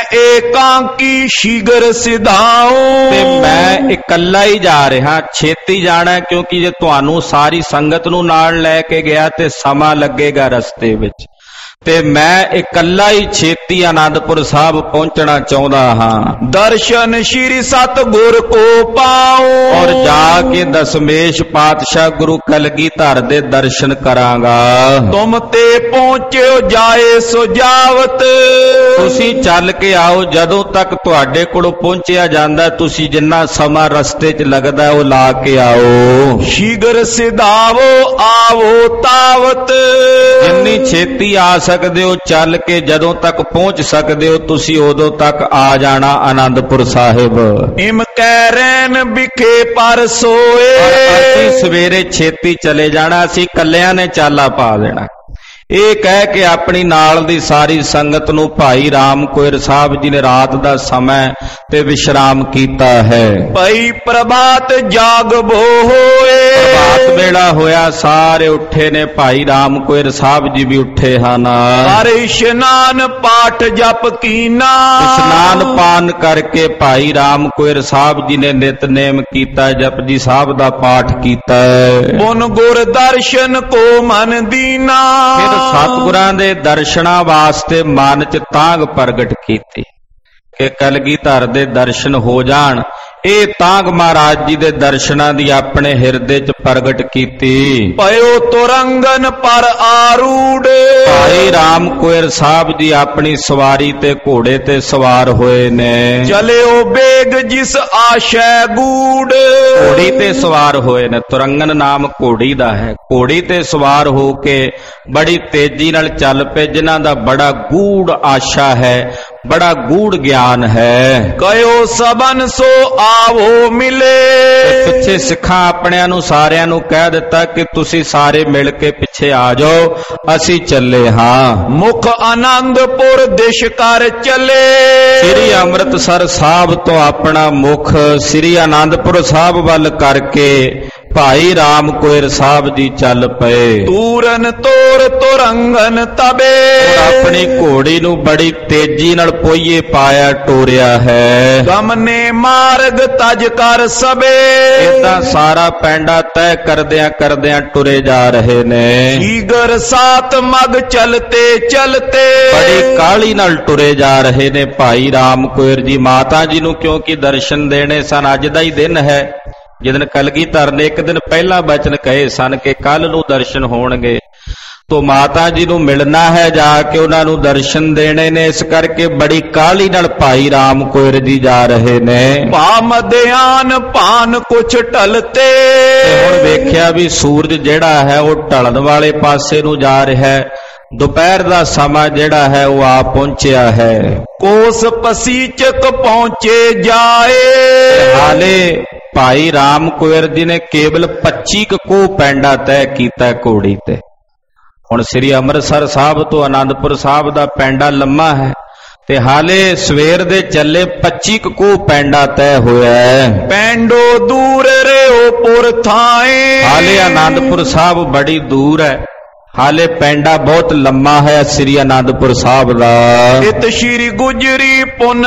ਏਕਾਂਕੀ ਸ਼ੀਗਰ ਸਿਧਾਉ, ਤੇ ਮੈਂ ਇਕੱਲਾ ਹੀ ਜਾ ਰਿਹਾ, ਛੇਤੀ ਜਾਣਾ, ਕਿਉਂਕਿ ਜੇ ਤੁਹਾਨੂੰ ਸਾਰੀ ਸੰਗਤ ਨੂੰ ਨਾਲ ਲੈ ਕੇ ਗਿਆ ਤੇ ਸਮਾਂ ਲੱਗੇਗਾ ਰਸਤੇ ਵਿੱਚ, ਤੇ ਮੈਂ ਇਕੱਲਾ ਹੀ ਛੇਤੀ ਆਨੰਦਪੁਰ ਸਾਹਿਬ ਪਹੁੰਚਣਾ ਚਾਹੁੰਦਾ ਹਾਂ। ਦਰਸ਼ਨ ਸ਼੍ਰੀ ਸਤਿਗੁਰ ਕੋ ਪਾਉ, ਔਰ ਜਾ ਕੇ ਦਸਮੇਸ਼ ਪਾਤਸ਼ਾਹ ਗੁਰੂ ਕਲਗੀਧਰ ਦੇ ਦਰਸ਼ਨ ਕਰਾਂਗਾ। ਤੁਮ ਤੇ ਪਹੁੰਚਿਓ ਜਾਏ ਸੁਜਾਵਤ, ਤੁਸੀਂ ਚੱਲ ਕੇ ਆਓ, ਜਦੋਂ ਤੱਕ ਤੁਹਾਡੇ ਕੋਲ ਪਹੁੰਚਿਆ ਜਾਂਦਾ ਤੁਸੀਂ ਜਿੰਨਾ ਸਮਾਂ ਰਸਤੇ 'ਚ ਲੱਗਦਾ ਉਹ ਲਾ ਕੇ ਆਓ। ਸ਼ੀਗਰ ਸਿਧਾਵੋ ਆਵੋ ਤਾਵਤ, ਜਿੰਨੀ ਛੇਤੀ ਆ ਸਕਦੇ ਹੋ ਚੱਲ ਕੇ ਜਦੋਂ ਤੱਕ ਪਹੁੰਚ ਸਕਦੇ ਹੋ ਤੁਸੀਂ ਉਦੋਂ ਤੱਕ ਆ ਜਾਣਾ ਆਨੰਦਪੁਰ ਸਾਹਿਬ। ਇਮ ਕਹਿ ਰੈਨ ਵਿਖੇ ਪਰ ਸੋਏ, ਅਸੀਂ ਸਵੇਰੇ ਛੇਤੀ ਚਲੇ ਜਾਣਾ, ਅਸੀਂ ਕੱਲਿਆਂ ਨੇ ਚਾਲਾ ਪਾ ਦੇਣਾ। ਇਹ ਕਹਿ ਕੇ ਆਪਣੀ ਨਾਲ ਦੀ ਸਾਰੀ ਸੰਗਤ ਨੂੰ ਭਾਈ ਰਾਮ ਕੁਇਰ ਸਾਹਿਬ ਜੀ ਨੇ ਰਾਤ ਦਾ ਸਮਾਂ ਤੇ ਵਿਸ਼ਰਾਮ ਕੀਤਾ ਹੈ। ਭਈ ਪ੍ਰਭਾਤ ਜਾਗ ਬੋ ਹੋਏ, ਪ੍ਰਭਾਤ ਵੇਲਾ ਹੋਇਆ, ਸਾਰੇ ਉੱਠੇ ਨੇ, ਭਾਈ ਰਾਮ ਕੁਇਰ ਸਾਹਿਬ ਜੀ ਵੀ ਉੱਠੇ ਹਨ। ਪਰ ਇਸ਼ਨਾਨ ਪਾਠ ਜਪ ਕੀਨਾ, ਇਸ਼ਨਾਨ ਪਾਨ ਕਰਕੇ ਭਾਈ ਰਾਮ ਕੁਇਰ ਸਾਹਿਬ ਜੀ ਨੇ ਨਿਤਨੇਮ ਕੀਤਾ, ਜਪਜੀ ਸਾਹਿਬ ਦਾ ਪਾਠ ਕੀਤਾ। ਪੁਨ ਗੁਰ ਦਰਸ਼ਨ ਕੋ ਮਨ ਦੀਨਾ, ਫਿਰ ਸਤਿਗੁਰਾਂ ਦੇ ਦਰਸ਼ਨਾਂ ਵਾਸਤੇ ਮਨ 'ਚ ਤਾਂਘ ਪ੍ਰਗਟ ਕੀਤੀ ਕਿ ਕਲਗੀਧਰ ਦੇ ਦਰਸ਼ਨ ਹੋ ਜਾਣ। ਇਹ ਤਾਂਘ ਮਹਾਰਾਜ ਜੀ ਦੇ ਦਰਸ਼ਨਾਂ ਦੀ ਆਪਣੇ ਹਿਰਦੇ 'ਚ ਪ੍ਰਗਟ ਕੀਤੀ। ਪਇਓ ਤੁਰੰਗਨ ਪਰ ਆਰੂੜ, ਭਾਈ ਰਾਮ ਕੁਇਰ ਸਾਹਿਬ ਜੀ ਆਪਣੀ ਸਵਾਰੀ ਤੇ ਘੋੜੇ ਤੇ ਸਵਾਰ ਹੋਏ ਨੇ। ਚਲਿਓ ਬੇਗ ਜਿਸ ਆਸ਼ੈ ਗੂੜ, ਘੋੜੀ ਤੇ ਸਵਾਰ ਹੋਏ ਨੇ। ਤੁਰੰਗਨ ਨਾਮ ਘੋੜੀ ਦਾ ਹੈ। ਘੋੜੀ ਤੇ ਸਵਾਰ ਹੋ ਕੇ ਬੜੀ ਤੇਜ਼ੀ ਨਾਲ ਚੱਲ ਪਏ, ਜਿਨ੍ਹਾਂ ਦਾ ਬੜਾ ਗੂੜ ਆਸ਼ਾ ਹੈ, ਬੜਾ ਗੂੜ ਗਿਆਨ ਹੈ। ਕਯੋ ਸਬਨ ਸੋ आवो मिले। ਪਿੱਛੇ ਸਿੱਖਾਂ ਆਪਣਿਆਂ ਨੂੰ ਸਾਰਿਆਂ ਨੂੰ ਕਹਿ ਦਿੱਤਾ ਕਿ ਤੁਸੀਂ ਸਾਰੇ ਮਿਲ ਕੇ ਪਿੱਛੇ ਆ ਜਾਓ, ਅਸੀਂ ਚੱਲੇ ਹਾਂ। मुख आनंदपुर दिश कर चले। ਸ੍ਰੀ ਅੰਮ੍ਰਿਤਸਰ ਸਾਹਿਬ ਤੋਂ ਆਪਣਾ ਮੁਖ ਸ੍ਰੀ ਆਨੰਦਪੁਰ ਸਾਹਿਬ ਵੱਲ ਕਰਕੇ ਭਾਈ ਰਾਮ ਕੋਇਰ ਸਾਹਿਬ ਜੀ ਚੱਲ ਪਏ। ਤੂਰਨ ਤੋਰ ਤੁਰੰਗਨ ਤਬੇ। ਆਪਣੀ ਘੋੜੀ ਨੂੰ ਬੜੀ ਤੇਜ਼ੀ ਨਾਲ ਪੋਈਏ ਪਾਇਆ ਟੋਰਿਆ ਹੈ। ਗਮਨੇ ਮਾਰਗ ਤਜ ਕਰ ਸਬੇ। ਇਦਾਂ ਸਾਰਾ ਪੈਂਡਾ ਤੈਅ ਕਰਦਿਆਂ ਕਰਦਿਆਂ ਟੁਰੇ ਜਾ ਰਹੇ ਨੇ। ਈਗਰ ਸਾਤ ਮਗ ਚਲਤੇ ਚਲਤੇ। ਬੜੀ ਕਾਹਲੀ ਨਾਲ ਟੁਰੇ ਜਾ ਰਹੇ ਨੇ ਭਾਈ ਰਾਮ ਕੋਇਰ ਜੀ। ਮਾਤਾ ਜੀ ਨੂੰ ਕਿਉਂਕਿ ਦਰਸ਼ਨ ਦੇਣੇ ਸਨ, ਅੱਜ ਦਾ ਹੀ ਦਿਨ ਹੈ ਜਿਦਨ ਕਲਗੀਧਰ ਨੇ ਇੱਕ ਦਿਨ ਪਹਿਲਾਂ ਬਚਨ ਕਹੇ ਸਨ ਕਿ ਕੱਲ ਨੂੰ ਦਰਸ਼ਨ ਹੋਣਗੇ, ਤੋ ਮਾਤਾ ਜੀ ਨੂੰ ਮਿਲਣਾ ਹੈ, ਜਾ ਕੇ ਉਹਨਾਂ ਨੂੰ ਦਰਸ਼ਨ ਦੇਣੇ ਨੇ। ਇਸ ਕਰਕੇ ਬੜੀ ਕਾਹਲੀ ਨਾਲ ਭਾਈ ਰਾਮ ਕੋਇਰ ਜੀ ਜਾ ਰਹੇ ਨੇ। ਭਾ ਮਧਿਆਨ ਭਾਨ ਕੁਛ ਢਲਤੇ। ਹੁਣ ਵੇਖਿਆ ਵੀ ਸੂਰਜ ਜਿਹੜਾ ਹੈ ਉਹ ਢਲਣ ਵਾਲੇ ਪਾਸੇ ਨੂੰ ਜਾ ਰਿਹਾ ਹੈ। ਦੁਪਹਿਰ ਦਾ ਸਮਾਂ ਜਿਹੜਾ ਹੈ ਉਹ ਆ ਪਹੁੰਚਿਆ ਹੈ। ਕੋਸ ਪਸੀਚਕ ਪਹੁੰਚੇ ਜਾਏ। ਹਾਲੇ ਭਾਈ ਰਾਮ ਕੋਇਰ ਜੀ ਨੇ ਕੇਵਲ ਪੱਚੀ ਕੁ ਪੈਂਡਾ ਤੈਅ ਕੀਤਾ ਘੋੜੀ ਤੇ। ਹੁਣ ਸ੍ਰੀ ਅੰਮ੍ਰਿਤਸਰ ਸਾਹਿਬ ਤੋਂ ਆਨੰਦਪੁਰ ਸਾਹਿਬ ਦਾ ਪੈਂਡਾ ਲੰਮਾ ਹੈ ਤੇ ਹਾਲੇ ਸਵੇਰ ਦੇ ਚੱਲੇ ਪੱਚੀ ਕੁ ਪੈਂਡਾ ਤੈਅ ਹੋਇਆ ਹੈ। ਪੈਂਡੋ ਦੂਰ ਰਿਓ ਪੁਰ ਥਾਏ। ਹਾਲੇ ਆਨੰਦਪੁਰ ਸਾਹਿਬ ਬੜੀ ਦੂਰ ਹੈ, ਹਾਲੇ ਪੈਂਡਾ ਬਹੁਤ ਲੰਮਾ ਹੈ ਸ੍ਰੀ ਆਨੰਦਪੁਰ ਸਾਹਿਬ ਦਾ। ਇਤ ਸ਼੍ਰੀ ਗੁਜਰੀ ਪੁਨ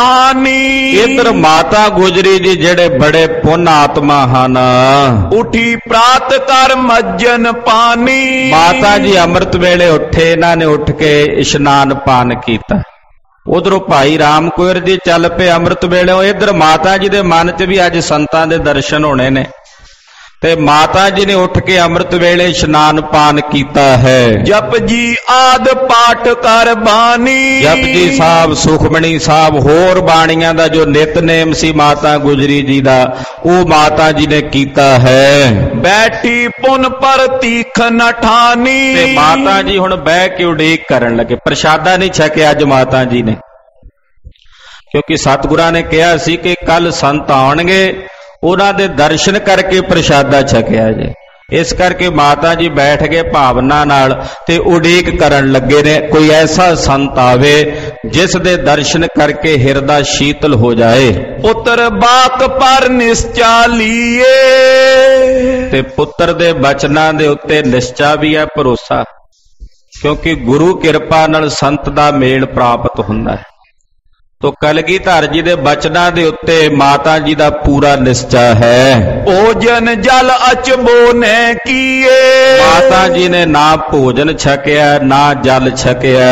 ਮਾਨੀ। ਇਧਰ ਮਾਤਾ ਗੁਜਰੀ ਜੀ ਜਿਹੜੇ ਬੜੇ ਪੁੰਨ ਆਤਮਾ ਹਨ। ਉਠੀ ਪ੍ਰਾਤ ਕਰ ਮੱਜਨ ਪਾਣੀ। ਮਾਤਾ ਜੀ ਅੰਮ੍ਰਿਤ ਵੇਲੇ ਉੱਠੇ, ਇਹਨਾਂ ਨੇ ਉੱਠ ਕੇ ਇਸ਼ਨਾਨ ਪਾਨ ਕੀਤਾ। ਉਧਰੋਂ ਭਾਈ ਰਾਮ ਕੋਇਰ ਜੀ ਚੱਲ ਪਏ ਅੰਮ੍ਰਿਤ ਵੇਲੇ। ਇਧਰ ਮਾਤਾ ਜੀ ਦੇ ਮਨ 'ਚ ਵੀ ਅੱਜ ਸੰਤਾਂ ਦੇ ਦਰਸ਼ਨ ਹੋਣੇ ਨੇ ਤੇ ਮਾਤਾ ਜੀ ਨੇ ਉੱਠ ਕੇ ਅੰਮ੍ਰਿਤ ਵੇਲੇ ਇਸ਼ਨਾਨ ਪਾਨ ਕੀਤਾ ਹੈ। ਜਪ ਜੀ ਆਦ ਪਾਠ ਕਰ ਬਾਣੀ। ਜਪ ਜੀ ਸਾਹਿਬ, ਸੁਖਮਣੀ ਸਾਹਿਬ, ਹੋਰ ਬਾਣੀਆਂ ਦਾ ਜੋ ਨਿਤਨੇਮ ਸੀ ਮਾਤਾ ਗੁਜਰੀ ਜੀ ਦਾ, ਉਹ ਮਾਤਾ ਜੀ ਨੇ ਕੀਤਾ ਹੈ। ਬੈਠੀ ਪੁਨ ਪਰ ਤੀਖਨ ਠਾਨੀ। ਤੇ ਮਾਤਾ ਜੀ ਹੁਣ ਬਹਿ ਕੇ ਉਡੀਕ ਕਰਨ ਲੱਗੇ। ਪ੍ਰਸ਼ਾਦਾ ਨਹੀਂ ਛਕਿਆ ਅੱਜ ਮਾਤਾ ਜੀ ਨੇ, ਕਿਉਂਕਿ ਸਤਿਗੁਰਾਂ ਨੇ ਕਿਹਾ ਸੀ ਕਿ ਕੱਲ ਸੰਤ ਆਉਣਗੇ, ਉਹਨਾਂ ਦੇ ਦਰਸ਼ਨ ਕਰਕੇ ਪ੍ਰਸ਼ਾਦਾ ਛਕਿਆ ਜੇ। ਇਸ ਕਰਕੇ ਮਾਤਾ ਜੀ ਬੈਠ ਗਏ ਭਾਵਨਾ ਨਾਲ ਤੇ ਉਡੀਕ ਕਰਨ ਲੱਗੇ ਨੇ ਕੋਈ ਐਸਾ ਸੰਤ ਆਵੇ ਜਿਸ ਦੇ ਦਰਸ਼ਨ ਕਰਕੇ ਹਿਰਦਾ ਸ਼ੀਤਲ ਹੋ ਜਾਏ। ਪੁੱਤਰ ਬਾਕ ਪਰ ਨਿਸ਼ਚਾ ਲੀਏ। ਤੇ ਪੁੱਤਰ ਦੇ ਬਚਨਾਂ ਦੇ ਉੱਤੇ ਨਿਸ਼ਚਾ ਵੀ ਹੈ, ਭਰੋਸਾ, ਕਿਉਂਕਿ ਗੁਰੂ ਕਿਰਪਾ ਨਾਲ ਸੰਤ ਦਾ ਮੇਲ ਪ੍ਰਾਪਤ ਹੁੰਦਾ ਹੈ। ਤੋ ਕਲਗੀਧਰ ਜੀ ਦੇ ਬਚਨਾਂ ਦੇ ਉੱਤੇ ਮਾਤਾ ਜੀ ਦਾ ਪੂਰਾ ਨਿਸ਼ਚਾ ਹੈ। ਭੋਜਨ ਜਲ ਅਚਬੋ ਨੇ ਕੀਏ। ਮਾਤਾ ਜੀ ਨੇ ਨਾ ਭੋਜਨ ਛਕਿਆ ਨਾ ਜਲ ਛਕਿਆ।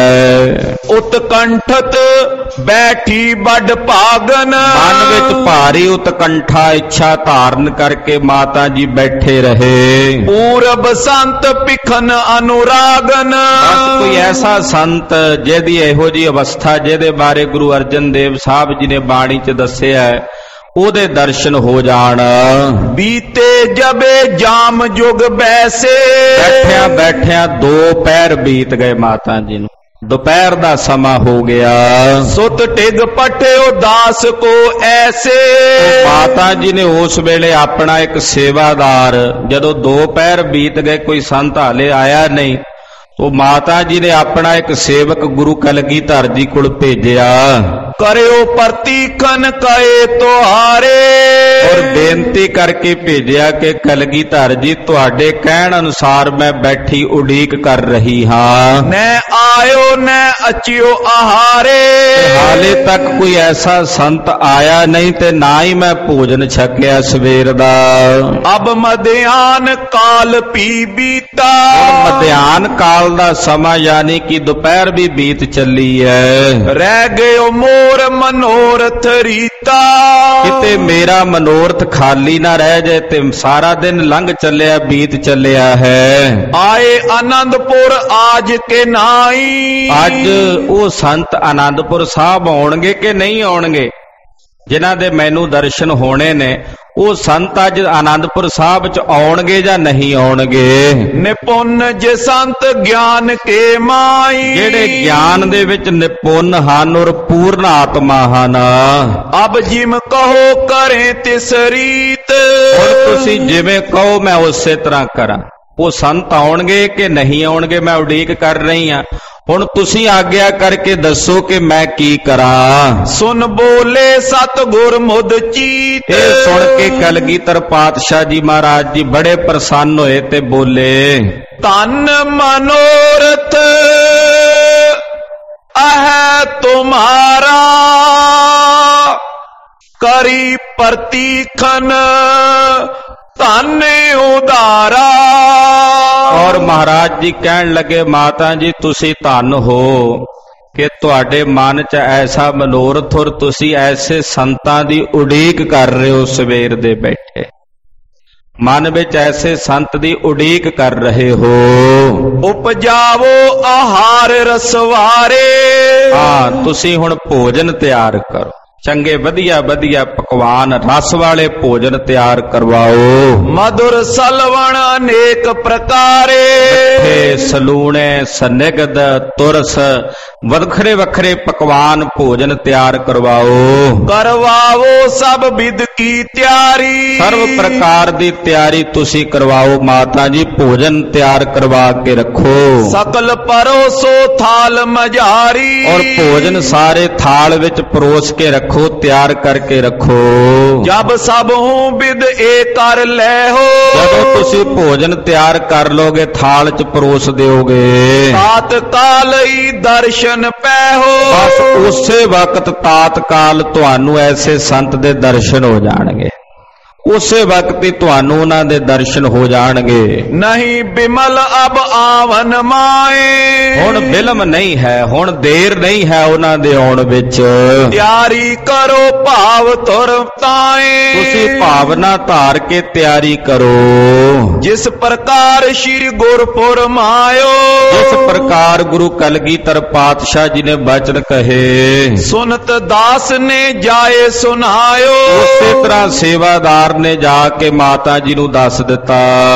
ਉਤਕੰਠਤ ਬੈਠੀ ਵੱਡ ਭਾਗਨ। ਮਨ ਵਿੱਚ ਭਾਰੀ ਉਤਕੰਠਾ ਇੱਛਾ ਧਾਰਨ ਕਰਕੇ ਮਾਤਾ ਜੀ ਬੈਠੇ ਰਹੇ। ਪੂਰਬ ਸੰਤ ਪਿਖਨ ਅਨੁਰਾਗਨ। ਬਸ ਕੋਈ ਐਸਾ ਸੰਤ ਜਿਹਦੀ ਇਹੋ ਜੀ ਅਵਸਥਾ ਜਿਹਦੇ ਬਾਰੇ ਗੁਰੂ ਅਰਜਨ ਦੇਵ ਸਾਹਿਬ ਜੀ ਨੇ ਬਾਣੀ 'ਚ ਦੱਸਿਆ ਹੈ, ਉਹਦੇ ਦਰਸ਼ਨ ਹੋ ਜਾਣ। ਬੀਤੇ ਜਬੇ ਜਾਮ ਜੁਗ ਬੈਸੇ। ਬੈਠਿਆਂ ਬੈਠਿਆਂ ਦੋ ਪਹਿਰ ਬੀਤ ਗਏ ਮਾਤਾ ਜੀ ਨੂੰ, ਦੁਪਹਿਰ ਦਾ ਸਮਾਂ ਹੋ ਗਿਆ। ਸੁਤ ਟਿਗ ਪਟਿਓ ਦਾਸ ਕੋ ਐਸੇ। ਮਾਤਾ ਜੀ ਨੇ ਉਸ ਵੇਲੇ ਆਪਣਾ ਇੱਕ ਸੇਵਾਦਾਰ, ਜਦੋਂ ਦੋ ਪਹਿਰ ਬੀਤ ਗਏ ਕੋਈ ਸੰਤ ਹਾਲੇ ਆਇਆ ਨਹੀਂ, तो माता जी ने अपना एक सेवक गुरु कलगीधर जी कोल भेजिया। करियो प्रतीखन कहे तो हारे। और बेनती करके भेजिया कि कलगीधर जी तुहाडे कहण अनुसार मैं बैठी उड़ीक कर रही हाँ। न आयो न अचियो आहारे। हाले तक कोई ऐसा संत आया नहीं ते ना ही मैं भोजन छकिया सवेर दा। अब मध्यान काल पी बीता। मध्यान काल दा समा यानी कि दोपहर भी बीत चली है। रह गयो मोर मनोरथ रीता। किते मेरा मनोरथ खाली ना रह जाए ते सारा दिन लंघ चलिया बीत चलिया है। आए आनंदपुर आज के नाई। अज वो संत आनंदपुर साहब आउणगे कि नहीं आउणगे, जिन्हां दे मैनू दर्शन होने ने ਉਹ ਸੰਤ ਅੱਜ ਆਨੰਦਪੁਰ ਸਾਹਿਬ ਚ ਆਉਣਗੇ ਜਾਂ ਨਹੀਂ ਆਉਣਗੇ? ਨਿਪੁੰਨ ਜੇ ਸੰਤ ਗਿਆਨ ਕੇ ਮਾਈ, ਜਿਹੜੇ ਗਿਆਨ ਦੇ ਵਿੱਚ ਨਿਪੁੰਨ ਹਨ ਔਰ ਪੂਰਨ ਆਤਮਾ ਹਨ। ਅਬ ਜਿਮ ਕਹੋ ਕਰੇ ਤਿਸ ਰੀਤ, ਹੁਣ ਤੁਸੀਂ ਜਿਵੇਂ ਕਹੋ ਮੈਂ ਉਸੇ ਤਰ੍ਹਾਂ ਕਰਾਂ। ਉਹ ਸੰਤ ਆਉਣਗੇ ਕਿ ਨਹੀਂ ਆਉਣਗੇ ਮੈਂ ਉਡੀਕ ਕਰ ਰਹੀ ਹਾਂ। ਹੁਣ ਤੁਸੀਂ ਆਗਿਆ ਕਰਕੇ ਦੱਸੋ ਕਿ ਮੈਂ ਕੀ ਕਰਾਂ। ਸੁਨ ਬੋਲੇ ਸਤਿਗੁਰ ਮੁਦ ਚੀਤ, ਇਹ ਸੁਣ ਕੇ ਕਲਗੀਧਰ ਪਾਤਸ਼ਾਹ ਜੀ ਮਹਾਰਾਜ ਜੀ ਬੜੇ ਪ੍ਰਸੰਨ ਹੋਏ ਤੇ ਬੋਲੇ, ਤਨ ਮਨੋਰਥ ਅਹੈ ਤੁਮਾਰਾ, ਕਰੀ ਪ੍ਰਤੀਖਨ ਧਨ ਉਦਾਰਾ। ਔਰ ਮਹਾਰਾਜ ਜੀ ਕਹਿਣ ਲੱਗੇ, ਮਾਤਾ ਜੀ ਤੁਸੀਂ ਧਨ ਹੋ ਕਿ ਤੁਹਾਡੇ ਮਨ 'ਚ ਐਸਾ ਮਨੋਰਥ ਔਰ ਤੁਸੀਂ ਐਸੇ ਸੰਤਾਂ ਦੀ ਉਡੀਕ ਕਰ ਰਹੇ ਹੋ। ਸਵੇਰ ਦੇ ਬੈਠੇ ਮਨ ਵਿੱਚ ਐਸੇ ਸੰਤ ਦੀ ਉਡੀਕ ਕਰ ਰਹੇ ਹੋ। ਉਪਜਾਵੋ ਆਹਾਰ ਰਸਵਾਰੇ, ਹਾਂ ਤੁਸੀਂ ਹੁਣ ਭੋਜਨ ਤਿਆਰ ਕਰੋ। ਚੰਗੇ ਵਧੀਆ ਵਧੀਆ ਪਕਵਾਨ ਰਸ ਵਾਲੇ ਭੋਜਨ ਤਿਆਰ ਕਰਵਾਓ। ਮధుਰ ਸਲਵਣ ਅਨੇਕ ਪ੍ਰਕਾਰੇ, ਮਿੱਠੇ ਸਲੂਣੇ ਸਨਿਗਧ ਤੁਰਸ ਵੱਖਰੇ ਵੱਖਰੇ ਪਕਵਾਨ ਭੋਜਨ ਤਿਆਰ ਕਰਵਾਓ। ਕਰਵਾਓ ਸਭ ਵਿਧ ਕੀ ਤਿਆਰੀ, ਸਰਵ ਪ੍ਰਕਾਰ ਦੀ ਤਿਆਰੀ ਤੁਸੀਂ ਕਰਵਾਓ। ਮਾਤਾ ਜੀ ਭੋਜਨ ਤਿਆਰ ਕਰਵਾ ਕੇ ਰੱਖੋ। ਸਕਲ ਪਰੋਸੋ ਥਾਲ ਮਝਾਰੀ, ਔਰ ਭੋਜਨ ਸਾਰੇ ਥਾਲ ਵਿੱਚ ਪਰੋਸ ਕੇ ਰੱਖੋ, ਤਿਆਰ ਕਰਕੇ ਰੱਖੋ। ਜਬ ਸਭ ਹੂੰ ਵਿਦ ਏ ਕਰ ਲੈ ਹੋ, ਜਦੋਂ ਤੁਸੀਂ ਭੋਜਨ ਤਿਆਰ ਕਰ ਲੋਗੇ ਥਾਲ 'ਚ ਪਰੋਸ ਦਿਓਗੇ, ਤਾਤ ਕਾਲ ਹੀ ਦਰਸ਼ਨ ਪੈ ਹੋ। ਬਸ ਉਸੇ ਵਕਤ ਤਾਤਕਾਲ ਤੁਹਾਨੂੰ ਐਸੇ ਸੰਤ ਦੇ ਦਰਸ਼ਨ ਹੋ ਜਾਣਗੇ। ਉਸੇ ਵਕਤ ਹੀ ਤੁਹਾਨੂੰ ਉਹਨਾਂ ਦੇ ਦਰਸ਼ਨ ਹੋ ਜਾਣਗੇ। ਨਹੀਂ ਬਿਮਲ ਅਬ ਆਵਨ ਮਾਏ, ਹੁਣ ਬਿਲਮ ਨਹੀਂ ਹੈ, ਹੁਣ ਦੇਰ ਨਹੀਂ ਹੈ ਉਹਨਾਂ ਦੇ ਆਉਣ ਵਿੱਚ। ਤਿਆਰੀ ਕਰੋ ਭਾਵ ਤੁਰ ਤਾਏ, ਤੁਸੀਂ ਭਾਵਨਾ ਧਾਰ ਕੇ ਤਿਆਰੀ ਕਰੋ। ਜਿਸ ਪ੍ਰਕਾਰ ਸ਼੍ਰੀ ਗੁਰਪੁਰ ਮਾਇਓ, ਜਿਸ ਪ੍ਰਕਾਰ ਗੁਰੂ ਕਲਗੀਧਰ ਪਾਤਸ਼ਾਹ ਜੀ ਨੇ ਬਚਨ ਕਹੇ, ਸੁਨਤ ਦਾਸ ਨੇ ਜਾਏ ਸੁਨਾਇਓ। ਉਸੇ ਤਰ੍ਹਾਂ ਸੇਵਾਦਾਰ ਨੇ ਜਾ ਕੇ ਮਾਤਾ ਜੀ ਨੂੰ ਦੱਸ ਦਿੱਤਾ।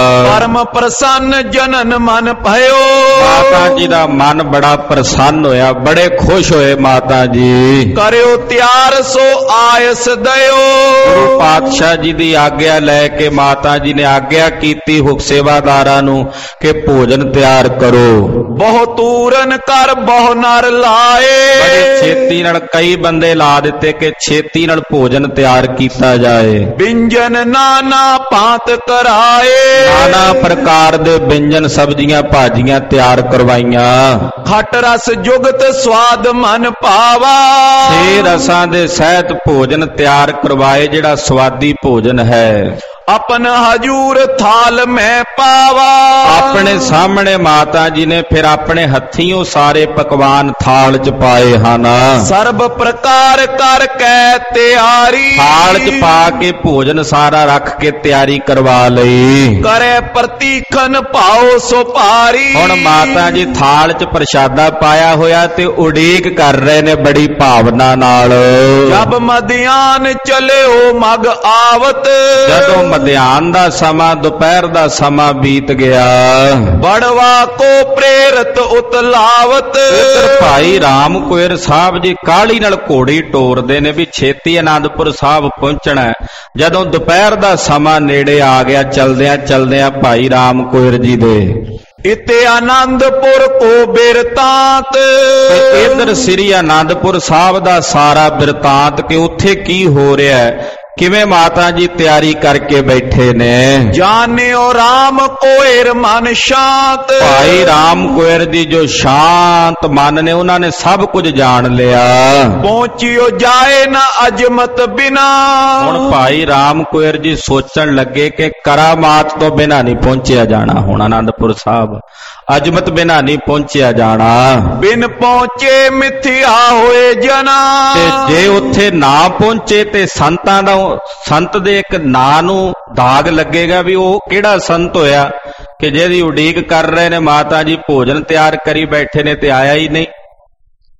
ਪਰਮ ਪ੍ਰਸੰਨ ਜਨਨ ਮਨ ਭਇਓ, ਮਾਤਾ ਜੀ ਦਾ ਮਨ ਬੜਾ ਪ੍ਰਸੰਨ ਹੋਇਆ, ਬੜੇ ਖੁਸ਼ ਹੋਏ ਮਾਤਾ ਜੀ। ਕਰਿਓ ਤਿਆਰ ਸੋ ਆਇਸ ਦਿਓ, ਗੁਰੂ ਪਾਤਸ਼ਾਹ ਜੀ ਦੀ ਆਗਿਆ ਲੈ ਕੇ ਮਾਤਾ ਜੀ ਨੇ ਆਗਿਆ ਕੀਤੀ ਹੁਕ ਸੇਵਾਦਾਰਾਂ ਨੂੰ ਕਿ ਭੋਜਨ ਤਿਆਰ ਕਰੋ। ਬਹੁ ਤੂਰਨ ਕਰ ਬਹੁ ਨਰ ਲਾਏ, ਬੜੇ ਛੇਤੀ ਨਾਲ ਕਈ ਬੰਦੇ ਲਾ ਦਿੱਤੇ ਕਿ ਛੇਤੀ ਨਾਲ ਭੋਜਨ ਤਿਆਰ ਕੀਤਾ ਜਾਏ। ਵਿੰਜਨ ਨਾਨਾ ਭਾਂਤ ਕਰਾਏ, ਨਾਨਾ ਪ੍ਰਕਾਰ ਦੇ ਵਿਅੰਜਨ ਸਬਜ਼ੀਆਂ ਭਾਜੀਆਂ ਤਿਆਰ ਕਰਵਾਈਆਂ। ਖਟ ਰਸ ਜੁਗਤ ਸਵਾਦ ਮਨ ਭਾਵਾ, ਛੇ ਰਸਾਂ ਦੇ ਸਹਿਤ ਭੋਜਨ ਤਿਆਰ ਕਰਵਾਏ, ਜਿਹੜਾ ਸਵਾਦੀ ਭੋਜਨ ਹੈ। ਆਪਨ ਹਜੂਰ ਥਾਲ ਮੈਂ ਪਾਵਾ, ਆਪਣੇ ਸਾਹਮਣੇ ਮਾਤਾ ਜੀ ਨੇ ਫਿਰ ਆਪਣੇ ਹੱਥੀਂ ਸਾਰੇ ਪਕਵਾਨ ਥਾਲ 'ਚ ਪਾਏ ਹਨ। ਸਰਬ ਪ੍ਰਕਾਰ ਕਰ ਕੈ ਤਿਆਰੀ, ਥਾਲ 'ਚ ਪਾ ਕੇ ਭੋਜਨ ਸਾਰਾ ਰੱਖ ਕੇ ਤਿਆਰੀ ਕਰਵਾ ਲਈ। ਕਰੇ ਪ੍ਰਤੀਖਨ ਭਾਉ ਸੋ ਭਾਰੀ, ਹੁਣ ਮਾਤਾ ਜੀ ਥਾਲ 'ਚ ਪ੍ਰਸ਼ਾਦਾ ਪਾਇਆ ਹੋਇਆ ਤੇ ਉਡੀਕ ਕਰ ਰਹੇ ਨੇ ਬੜੀ ਭਾਵਨਾ ਨਾਲ। ਜਬ ਮਧਿਆਨ ਚਲਿਓ ਮਗ ਆਵਤ, ਜਦੋਂ ਮਧਿਆਨ ਦਾ ਸਮਾਂ ਦੁਪਹਿਰ ਦਾ ਸਮਾਂ ਬੀਤ ਗਿਆ, ਬੜਵਾ ਕੋ ਪ੍ਰੇਰਤ ਉਤਲਾਵਤ, ਇੱਧਰ ਭਾਈ ਰਾਮ ਕੁਇਰ ਸਾਹਿਬ ਜੀ ਕਾਹਲੀ ਨਾਲ ਘੋੜੀ ਟੋਰਦੇ ਨੇ ਵੀ ਛੇਤੀ ਆਨੰਦਪੁਰ ਸਾਹਿਬ ਪਹੁੰਚਣਾ। ਜਦੋਂ ਦੁਪਹਿਰ ਦਾ ਸਮਾਂ ਨੇੜੇ ਆ ਗਿਆ, ਚਲਦਿਆਂ ਚਲਦਿਆਂ ਭਾਈ ਰਾਮ ਕੁਇਰ ਜੀ ਦੇ ਇਤੇ ਆਨੰਦਪੁਰ ਕੋ ਬਿਰਤਾਂਤ, ਇੱਧਰ ਸ੍ਰੀ ਆਨੰਦਪੁਰ ਸਾਹਿਬ ਦਾ ਸਾਰਾ ਬਿਰਤਾਂਤ ਕਿ ਉੱਥੇ ਕੀ ਹੋ ਰਿਹਾ ਹੈ, ਕਿਵੇਂ ਮਾਤਾ ਜੀ ਤਿਆਰੀ ਕਰਕੇ ਬੈਠੇ ਨੇ। ਜਾਣਿਓ ਰਾਮ ਕੋਇਰ ਮਨ ਸ਼ਾਂਤ, ਭਾਈ ਰਾਮ ਕੁਇਰ ਦੀ ਜੋ ਸ਼ਾਂਤ ਮਨ ਨੇ ਉਹਨਾਂ ਨੇ ਸਭ ਕੁਝ ਜਾਣ ਲਿਆ। ਪਹੁੰਚਿਓ ਜਾਏ ਨਾ ਅਜਮਤ ਬਿਨਾ, ਹੁਣ ਭਾਈ ਰਾਮ ਕੁਇਰ ਜੀ ਸੋਚਣ ਲੱਗੇ ਕਿ ਕਰਾਮਾਤ ਤੋਂ ਬਿਨਾ ਨਹੀਂ ਪਹੁੰਚਿਆ ਜਾਣਾ। ਹੁਣ ਆਨੰਦਪੁਰ ਸਾਹਿਬ ਅਜਮਤ ਬਿਨਾ ਨਹੀਂ ਪਹੁੰਚਿਆ ਜਾਣਾ। ਬਿਨ ਪਹੁੰਚੇ ਮਿਥਿਆ ਹੋਏ ਜਨਾ, ਤੇ ਜੇ ਉੱਥੇ ਨਾ ਪਹੁੰਚੇ ਤੇ ਸੰਤਾਂ ਦਾ ਸੰਤ ਦੇ ਇੱਕ ਨਾਂ ਨੂੰ ਦਾਗ ਲੱਗੇਗਾ ਵੀ ਉਹ ਕਿਹੜਾ ਸੰਤ ਹੋਇਆ ਕਿ ਜਿਹਦੀ ਉਡੀਕ ਕਰ ਰਹੇ ਨੇ ਮਾਤਾ ਜੀ, ਭੋਜਨ ਤਿਆਰ ਕਰੀ ਬੈਠੇ ਨੇ ਤੇ ਆਇਆ ਹੀ ਨਹੀਂ।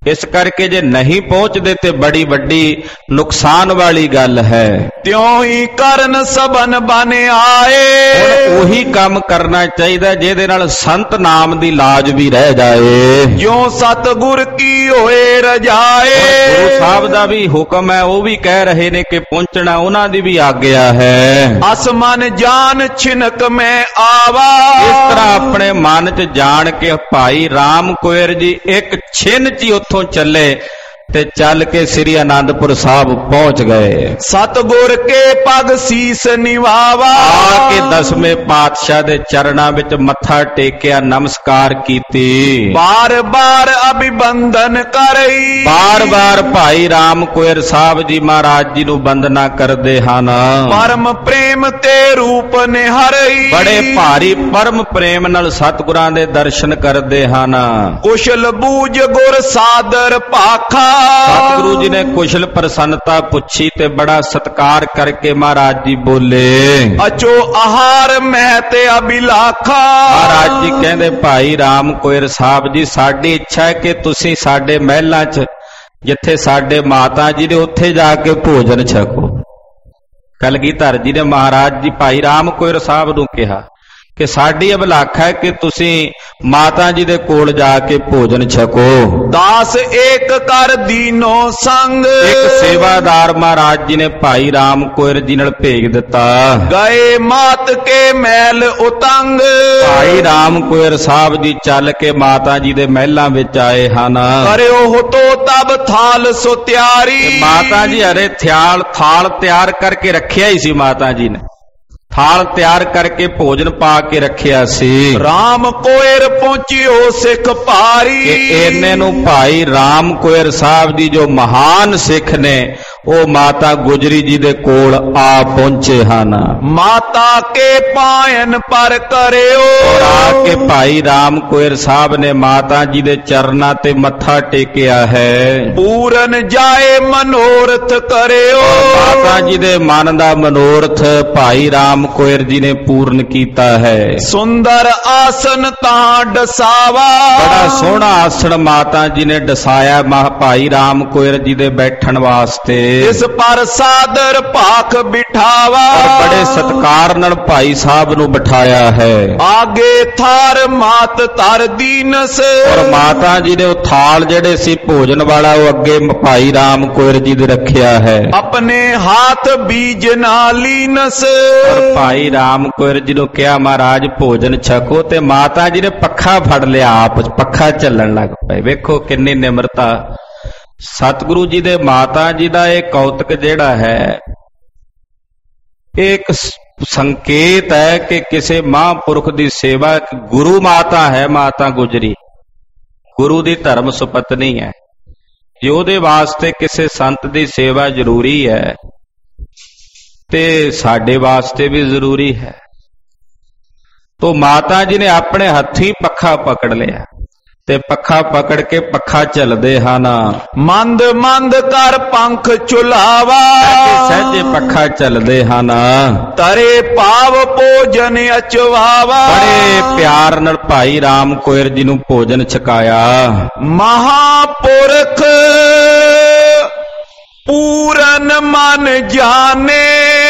इस करके जे नहीं पहुंचते ते बड़ी वड्डी नुकसान वाली गल है। त्यों ही करन सबन बन आए, उही काम करना चाहिए जिहदे नाल संत नाम दी लाज भी रह जाए। जो सतगुर की होए रजाए, गुरु साहब दा भी हुक्म है, वो भी कह रहे ने कि पहुंचना उन्हां दी भी आग्या है। आसमान जान छिनक में आवा, इस तरह अपने मन च जान के भाई राम कोयर जी एक छिन च उत्थों चले ते चल के श्री आनंदपुर साहब पहुंच गए। सतगुर के पग सीस निवावा, आके दसवें पातशाह दे चरणा विच मत्था टेकिया, नमस्कार कीती। बार बार अभिबंधन करई, बार बार भाई राम कोयर साहब जी महाराज जी नूं वंदना करदे हन। परम प्रेम ते रूप निहरई, बड़े भारी परम प्रेम नाल सतगुरां दे दर्शन करदे हन। कुशल बूझ गुर सादर पाखा, सतगुरु जी ने कुशल प्रसन्नता पूछी ते बड़ा सत्कार करके महाराज जी बोले, अचो आहार महते अभिलाखा। महाराज जी कहंदे भाई राम कोयर साहब जी साडी इच्छा है कि तुसी साडे महलां च जिथे साडे माता जी ने उत्थे जाके भोजन छको। कलगीधर जी ने महाराज जी भाई राम कोयर साहब नूं कहा कि साडी अभिलाखा है कि तुसी माता जी दे कोल जाके भोजन छको। दास एक कर दीनो संग, एक सेवादार महाराज जी ने भाई राम कोयर जी नाल भेज दिता। गए मात के महल उतंग, भाई राम कोयर साहब जी चल के माता जी दे महलां विच आए हन। करियो हो तो तब थाल सो त्यारी, माता जी अरे थ्याल थाल तैयार करके रखिया ही सी। माता जी ने थाल तैयार करके भोजन पा के रखिया सी। राम कोयर पहुंचियो सिख पारी, इन्ने नूं भाई राम कोयर साहब दी जो महान सिख ने वो माता गुजरी जी दे कोल आ पहुंचे हन। माता के पायन पर करियो, और आके भाई राम कोयर साहब ने माता जी दे चरना ते मत्था टेकिया है। पूरन जाए मनोरथ करियो, माता जी दे मन दा मनोरथ भाई राम कोयर जी ने पूर्ण कीता है। सुंदर आसन तां डसावा, बड़ा सोहना आसन माता जी ने डसाया भाई राम कोयर जी दे बैठन वास्ते। इस पर सादर पाख बिठावा, और बड़े सत्कार नाल भाई साहब नूं बिठाया है। आगे थार मात तर दीनस, और माता जी ने वो थाल जेड़े सी भोजन वाला वो अगे भाई राम कोयर जी दे रखिया है। अपने हाथ बीज नालीनस, और भाई राम कोयर जी नूं कहा महाराज भोजन छको, ते माता जी ने पखा फड़ लिया, आप पखा चलन लग पे। वेखो किन्नी निमरता। सतगुरु जी दे माता जी दा एक कौतक जेड़ा है एक संकेत है कि किसी महापुरुष दी सेवा। गुरु माता है माता गुजरी, गुरु दी धर्म सुपत्नी है। जो दे वास्ते किसी संत दी सेवा जरूरी है ते साडे वास्ते भी जरूरी है। तो माता जी ने अपने हथी पखा पकड़ लिया ते पखा पकड़ के पखा चलदे हन। मंद मंद कर पंख चुलावा, सहजे पखा चलदे हन। तरे पाव भोजन अचवावा, बड़े प्यार नाल भाई राम कोयर जी नूं भोजन छकाया। महापुरख पूरन मन जाने,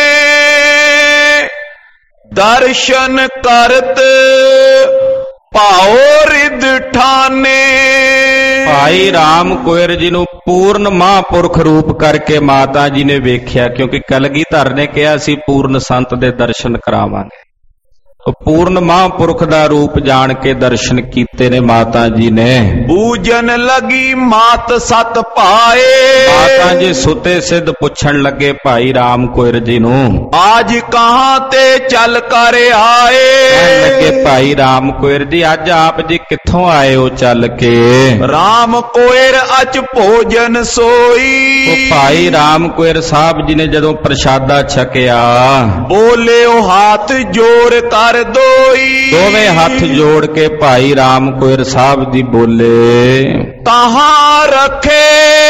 दर्शन करत पाओ रिद ठाने। भाई राम कोयर जी नूं पूर्ण महापुरख रूप करके माता जी ने वेख्या, क्योंकि कलगीधर ने कहा सी पूर्ण संत दे दर्शन करावांगे। तो पूर्ण महापुरख दा रूप जान के दर्शन कीते ने माता जी ने। बूझन लगी मात सत पाए, माता जी सुते सिद्ध पुछण लगे भाई राम कोयर जी नूं, आज कहां ते चल कर आए। लगे भाई राम कोयर जी अज आप जी कित्थों आए हो चल के। राम कोयर अच भोजन सोई, तो भाई राम कोयर साहब जी ने जदों प्रसादा छकिया, बोले ओ हाथ जोड़ कर दोई। दोवें हाथ जोड़ के भाई राम कोयर साहब जी बोले, कहां रखे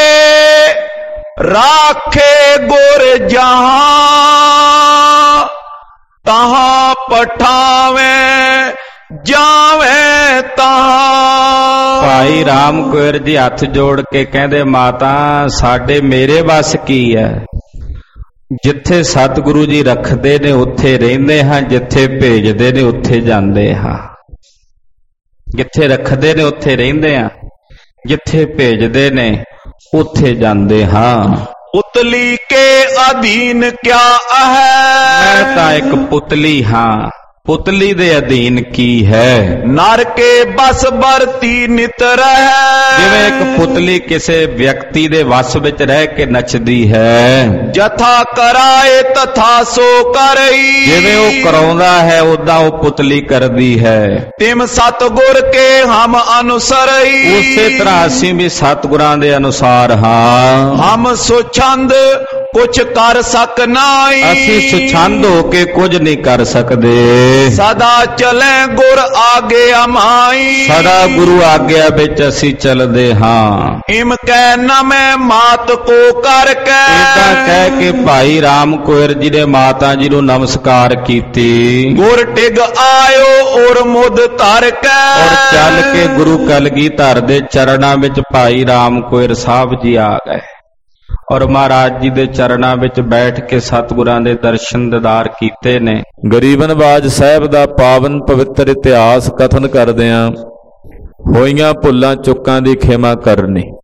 राखे गुर जहां, तहां पठावे ਜਾਵੇਂ ਤਾਂ। ਭਾਈ ਰਾਮ ਕੋਇਰ ਜੀ ਹੱਥ ਜੋੜ ਕੇ ਕਹਿੰਦੇ ਮਾਤਾ ਸਾਡੇ ਮੇਰੇ ਵੱਸ ਕੀ ਹੈ। ਜਿੱਥੇ ਸਤਿਗੁਰੂ ਜੀ ਰੱਖਦੇ ਨੇ ਉੱਥੇ ਰਹਿੰਦੇ ਹਾਂ, ਜਿੱਥੇ ਭੇਜਦੇ ਨੇ ਉੱਥੇ ਜਾਂਦੇ ਹਾਂ। ਜਿੱਥੇ ਰੱਖਦੇ ਨੇ ਉੱਥੇ ਰਹਿੰਦੇ ਹਾਂ, ਜਿੱਥੇ ਭੇਜਦੇ ਨੇ ਉੱਥੇ ਜਾਂਦੇ ਹਾਂ। ਉਤਲੀ ਕੇ ਅਧੀਨ ਕਿਆ ਹੈ। ਮੈਂ ਤਾਂ ਇੱਕ ਪੁਤਲੀ ਹਾਂ, ਪੁਤਲੀ ਦੇ ਅਧੀਨ ਕੀ ਹੈ। ਨਰ ਕੇ ਬਸ ਵਰਤੀ ਨਿਤ ਰਹਿ। ਜਿਵੇਂ ਇੱਕ ਪੁਤਲੀ ਕਿਸੇ ਵਿਅਕਤੀ ਦੇ ਵਸ ਵਿੱਚ ਰਹਿ ਕੇ ਨੱਚਦੀ ਹੈ। ਜਥਾ ਕਰਾਏ ਤਥਾ ਸੋ ਕਰਈ। ਜਿਵੇਂ ਉਹ ਕਰਾਉਂਦਾ ਹੈ ਉਦਾਂ ਉਹ ਪੁਤਲੀ ਕਰਦੀ ਹੈ। ਤਿਮ ਸਤਿਗੁਰ ਕੇ ਹਮ ਅਨੁਸਰਈ। ਉਸੇ ਤਰ੍ਹਾਂ ਅਸੀਂ ਵੀ ਸਤਿਗੁਰਾਂ ਦੇ ਅਨੁਸਾਰ ਹਾਂ। ਹਮ ਸੁਛੰਦ ਕੁਛ ਕਰ ਸਕ ਨਾਈ। ਅਸੀਂ ਸੁਛੰਦ ਹੋ ਕੇ ਕੁਝ ਨਹੀਂ ਕਰ ਸਕਦੇ। ਸਦਾ ਚਲੇ ਗੁਰ ਆਗੇ ਅਮਾਈ। ਸਦਾ ਗੁਰੂ ਆਗਿਆ ਵਿੱਚ ਅਸੀਂ ਚੱਲਦੇ ਹਾਂ। ਇਮ ਕਹਿ ਨ ਮੈਂ ਮਾਤ ਕੋ ਕਰਕੇ। ਇਦਾਂ ਕਹਿ ਕੇ ਭਾਈ ਰਾਮ ਕੋਇਰ ਜੀ ਨੇ ਮਾਤਾ ਜੀ ਨੂੰ ਨਮਸਕਾਰ ਕੀਤੀ। ਗੁਰ ਟਿਗ ਆਇਓ ਔਰ ਮੁਦ ਧਰ ਕੇ। ਔਰ ਚੱਲ ਕੇ ਗੁਰੂ ਕਲਗੀਧਰ ਦੇ ਚਰਨਾਂ ਵਿੱਚ ਭਾਈ ਰਾਮ ਕੋਇਰ ਸਾਹਿਬ ਜੀ ਆ ਗਏ ਔਰ ਮਹਾਰਾਜ ਜੀ ਦੇ ਚਰਨਾਂ ਵਿੱਚ ਬੈਠ ਕੇ ਸਤਿਗੁਰਾਂ ਦੇ ਦਰਸ਼ਨ ਦੀਦਾਰ ਕੀਤੇ ਨੇ। ਗਰੀਬ ਨਵਾਜ ਸਾਹਿਬ ਦਾ ਪਾਵਨ ਪਵਿੱਤਰ ਇਤਿਹਾਸ ਕਥਨ ਕਰਦਿਆਂ ਹੋਈਆਂ ਭੁੱਲਾਂ ਚੁੱਕਾਂ ਦੀ ਖਿਮਾ ਕਰਨੀ।